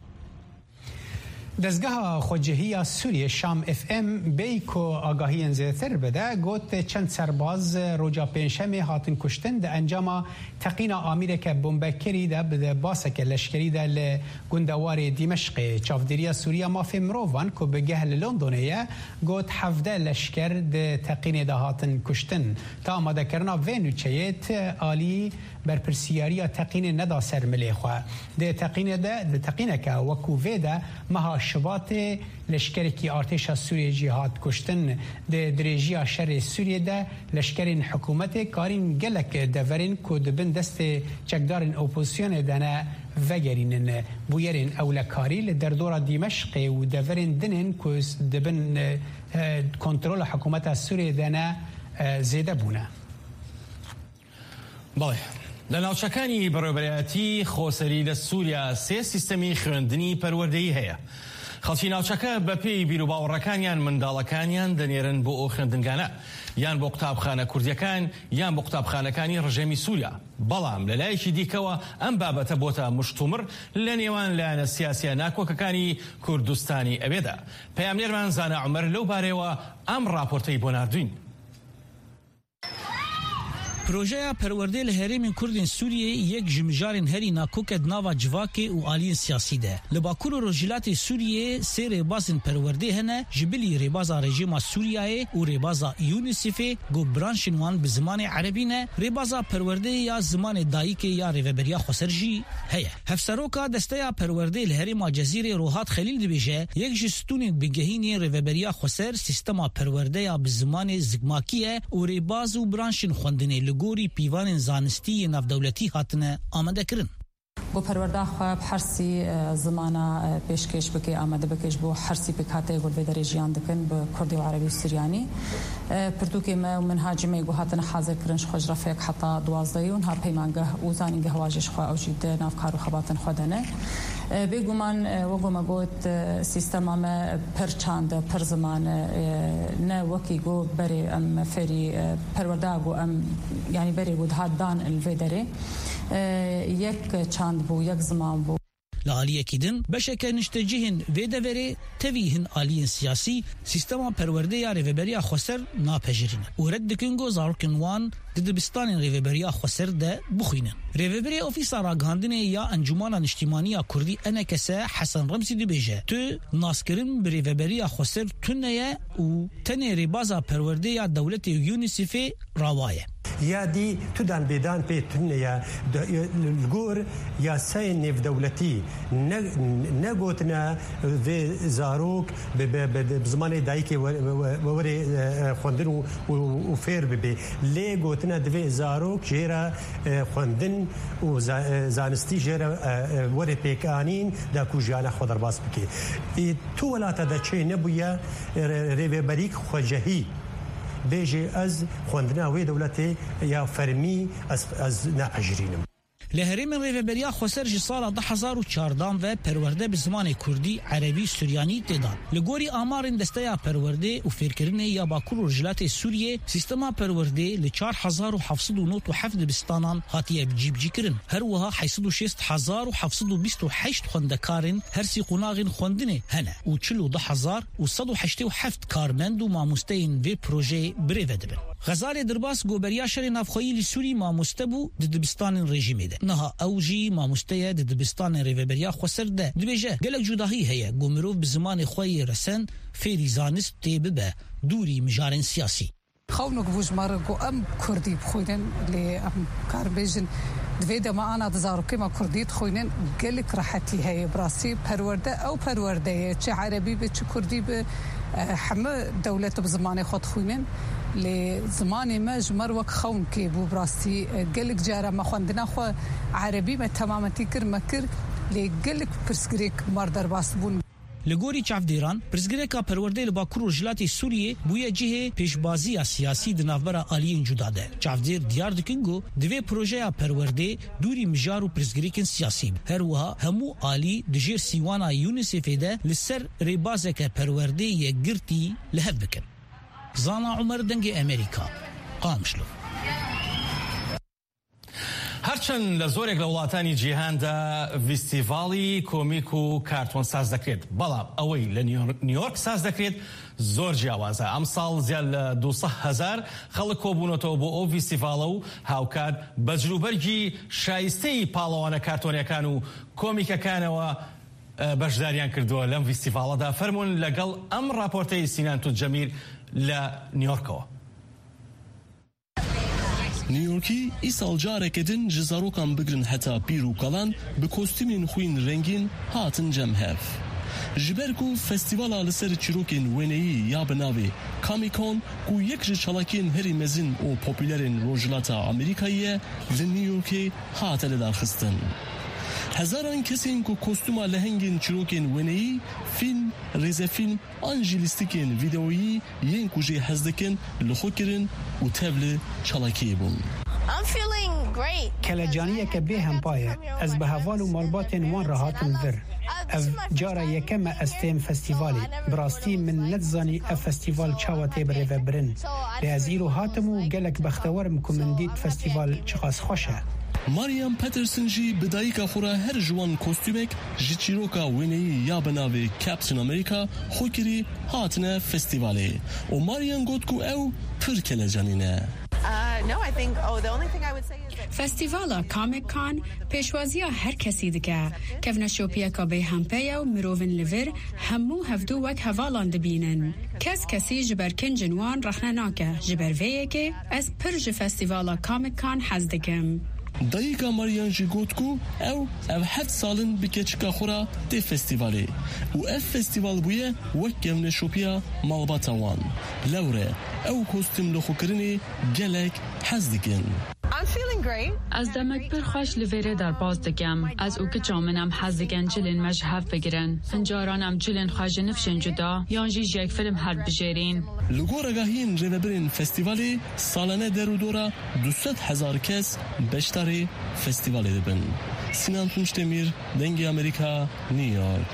دەستگەها خۆجێهیە سووریە شام ئف ئەم بێی کۆ ئاگاهیان زێتر بەدە گوت چەند سەرباز ڕۆژا پێنجشەمێ هاتن کوشتن دە ئەنجاما تەقینا ئامێرێکە بۆمبەکەریدا بدە باسەکە لەشکریدا لە گوندەوارێ دیمەشقێ. چاودێریە سووریا مافێ مرۆڤان کۆ بەگەه لە لۆندۆنەیە گوت حەڤدە لەشکر دە تەقینێدا هاتن کوشتن تا ئامادەکردنا vê نوچەیەت ئالی بەرپرسیاریە تەقینێ نەدا سەر ملێخوا. دە تەقینێدا دە تەقینەکە وەکو vêدا مەها شباتê leşkerekî artêşa Sûriyê jî hat kuştin di dirêjiya şerê Sûriyê de leşkerên hikûmetê karîn gelek deverên ku dibin destê çekdarên opozîsyonê de ne vegerînin. Bûyerên ewlekarî li derdora Dîmeşqê û deverên dinên ku dibin kontrola hikûmeta Sûriyê de ne zêde bûne. بەڵێ لە ناوچەکانی بەڕێوەبەرایەتی خۆسەری لە سووریا سێ سیستەمی خوێندنی پەروەردەیی هەیە. خەڵکی ناوچەکە بە پێی بیر و باوەڕەکانیان منداڵەکانیان دەنێرن بۆ ئەو خوێندنگانە، یان بۆ قوتابخانە کوردیەکان یان بۆ قوتابخانەکانی ڕژێمی سووریا. بەڵام لەلایەکی دیکەوە ئەم بابەتە بۆتە مشتومڕ لە نێوان لایەنە سیاسیە ناکۆکەکانی کوردستانی ئەوێدا. پەیامنێرمان زانا عومەر لەو بارەوە ئەم راپۆرتەی بۆ ناردوین. پروژه پرورده لهریم کردین سوریه یک جمجارین هری ناکوکد ناوا جواکی و آلین سیاسی ده لباکور و رجلات سوریه سه ریبازن پرورده هنه جبلی ریبازا رژیم سوریه و ریبازا یونیسیف گو برانشنوان به زمان عربی نه ریبازا پرورده یا زمان دایک یا ریوبریا خسرجی هیا هفسروکا دسته پرورده لهریم جزیره روحات خلیل دبیجه یک جستون بگهینی ریوبریا خسر سیستما پرورده یا به زمان زگماکیه و ریباز و برانشن خوندنه گوری پیوان زانستی نافدولتی هاتنه آماده کرن. بو پرورده خواب حرسی زمانه پیشکش بکی آماده بکش بو حرسی بکاته گل بدر جیان دکن به کردی و عربی و سریانی پرتوکی ما منهاج می گو هاتنه حاضر کرنش خوش رفیق حتی دوازده و نها پیمانگه و زانینگه هواجش خواه اوجید نافکار و خباتن خودنه بگومان وگوما گوت سیستم ما پر چند پر زمان نه وکی گو بری ام فری پرورده گو ام یعنی بری گود هات دان الویدره یک چند بو یک زمان بو لعالیه کدن بشکه نشتجهن ویدوری تویهن آلیین سیاسی سیستما پرورده یا ریوبریا خسر ناپجرین و رد کنگو زارکنوان ددبستان ریوبریا خسر ده بخوینن ریوبریا اوفیسا راگاندنه یا انجمان اجتماعی کردی انکسه حسن رمزی دی بیجه تو ناسکرین بریوبریا خسر تنه و تنه ریبازا پرورده یا دولت یونیسیف راوایه یا دی تو دان بیدان پی تنه یا الگور یا سین نف دولتی نگوتنا و زاروک بزمان دایکی وری خوندن و فیر ببی لی گوتنا دوی زاروک جیرا خوندن و زانستی جیرا وری پیکانین دا کجانا خودر باس بکی تو ولاتا دا چه نبویا ریوبریک خوجهی بیجی از خوندنا وی دولتی یا فرمی از از ناپجرینم لهریم ریوبریا خسر جی سال ده هزار و چهارده و پرورده به زمان کردی عربی سوریانی تدان لگوری آمارین دسته پرورده و فکرین یا باکور و رجلات سوریه سیستما پرورده ل چهار هزار و هفتصد و نود و هفت دبستانان هاتیه بجیب جی کرن هر وها هشتصد و شش هزار و هفتصد و بیست و هشت خوندکارن هر سی قناغین خوندنه هنه و چهل و ده هزار و صد و هشتاد و هفت کارمند و ماموستین و پروژه بریوده بن غزال درباس گوبریا شر نافخویی سوری ماموستبو دبستان رژیمه ده نها اوجی ماموسته د دبستان ریوبریا خسر ده دبیجه گلک جداهی هيا گومروف بزمان خوی رسن فریزانست تیبه دوری مجارن سیاسی خونك بوج مارغو ام كردي بخوينن لي ام كاربيجن دويدا ما انا دزارو كما كردي تخوينن قالك راحتي هي براسي برورده او برورده تش عربي بتش كردي ب حما دولة بزمان خود خوينن لزمان ما جمر وك خون كي بو براسي قالك جارا ما خوندنا خو عربي ما تماما تكر مكر لي قالك برسكريك مردر باسبون لگوری چافدیران پرزگریکا پرورده لباکور و جلاتی سوریه بویا جهه پیشبازی سیاسی دنافبرا آلیین جداده چافدیر دیار دکنگو دوی پروژه پرورده دوری مجار و پرزگریکن سیاسی هر وها همو آلی دجیر سیوانا یونیسیف ده لسر ریبازک پرورده یه گرتی لهف بکن زانا عمر دنگ امریکا قامشلو هرچند لە زۆرێک لە وڵاتانی جیهاندا فیستیڤاڵی کۆمیک و کارتۆن ساز دەکرێت بەڵام ئەوەی لە نیویۆرک ساز دەکرێت زۆر جیاوازە ئەم ساڵ زیاد لە دووسە هەزار خەڵک کۆبوونەتەوە بۆ ئەو فیستیڤاڵە و هاوکات بەجروبەرگی شایستەی پاڵەوانە کارتۆنیەکان و کۆمیکەکانەوە بەشداریان کردووە لەم فیستیڤاڵەدا فەرمونون لەگەڵ ئەم راپۆرتەی سینان توتجەمیر لە نیویۆرکەوە نیویۆرکی ئیساڵ جارێکدن ji zarokan bigrin heta pîr û kalan bi kostûmên xwîn rengîn hatin cemhev. Ji ber ku festîvala li ser çîrokên wêneyî ya bi navê Comic-Con ku yek ji çalakiyên herî mezin û popülerên rojhilata Amerîkayê ye li New Yorkê hate lidarxistin. Hezaran kesên ku kostûma lehengên çîrokên wêneyî, fîlm, rêzefîlm an jî lîstikên vîdeoyî yên ku jê hez dikin li xwe kirin û tev li çalakiyê bûn. کەلەجانیەکە بێ هەمپایە ئەس بە هەڤال و ماڵباتên wan re hatim vir ev cara yekeme ez tên festîvalê birastî min netizanî ev festîval çawa tê birêvebirin lê ez îro hatim û gelek bextewerim ku min dît festîval çiqas xweş e. Marian Peterson jî bi dayîka xwe re her ji wan kostûmek ji çîroka wêneyî ya bi navê Captain America xwe kirî hatine festîvalê û Marian got ku ew pir kelecanî ne. فستیوالا کامیک کان پیشوازیا هر کسی دکه کفنا شوپیا که به همپیا و مروون لور همو هفدو وک هوالان دبینن کس کسی جبر کن جنوان رخنا ناکه جبر ویه که از پرج فستیوالا کامیک کان حزدکم دایگا ماریان جیگوتکو او او هفت سالن بکچکا خورا دی فستیوالی و اف فستیوال بویه وکم نشوپیا مالباتوان لوره او کوستیم لخو کرنی گلک حزدکن از دمک پر خوش لویره در باز دگم از او که جامنم حزدگن جلن مجهف بگیرن هنجارانم جلن خواج نفشن جدا یانجی جیک فیلم هر بجیرین لگورگاهین روبرین فستیوالی سالانه درو دورا دوست هزار کس بشتری فستیوالی دبن سینان تونشتمیر دنگی امریکا نیویورک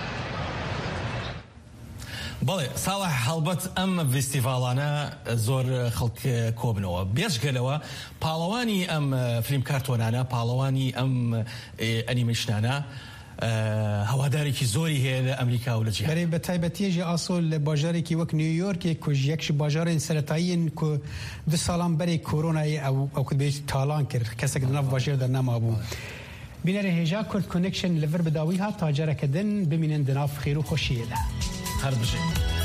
بەڵێ ساڵح هەڵبەت ئەم فستیڤاڵانە زۆر خەڵک کۆبنەوە بێژگەلەوە پاڵەوانی ئەم فیلمکارتۆنانە پاڵەوانی ئەم ئەنیمەیشنانە هەوادارێکی زۆری هەیە لە ئەمریکا و لە جیهان بەرێ بە تایبەتیەژی ئاسۆ لە باژارێکی وەک نیویۆرکێک کوژ یەکش باژارên سەرەتایین کو دو ساڵان بەرێ کۆرۆنایە ئەو ئەو کە بێت تاڵان کرد کەسێک ناو باژێر دەرنەما بوو بینەرە هێژا کورد کۆنێکشن لەڤەر بەداوی هات تاجەرەکەدن بمینن دناو خێر و خۆشیەدا هەر بژێ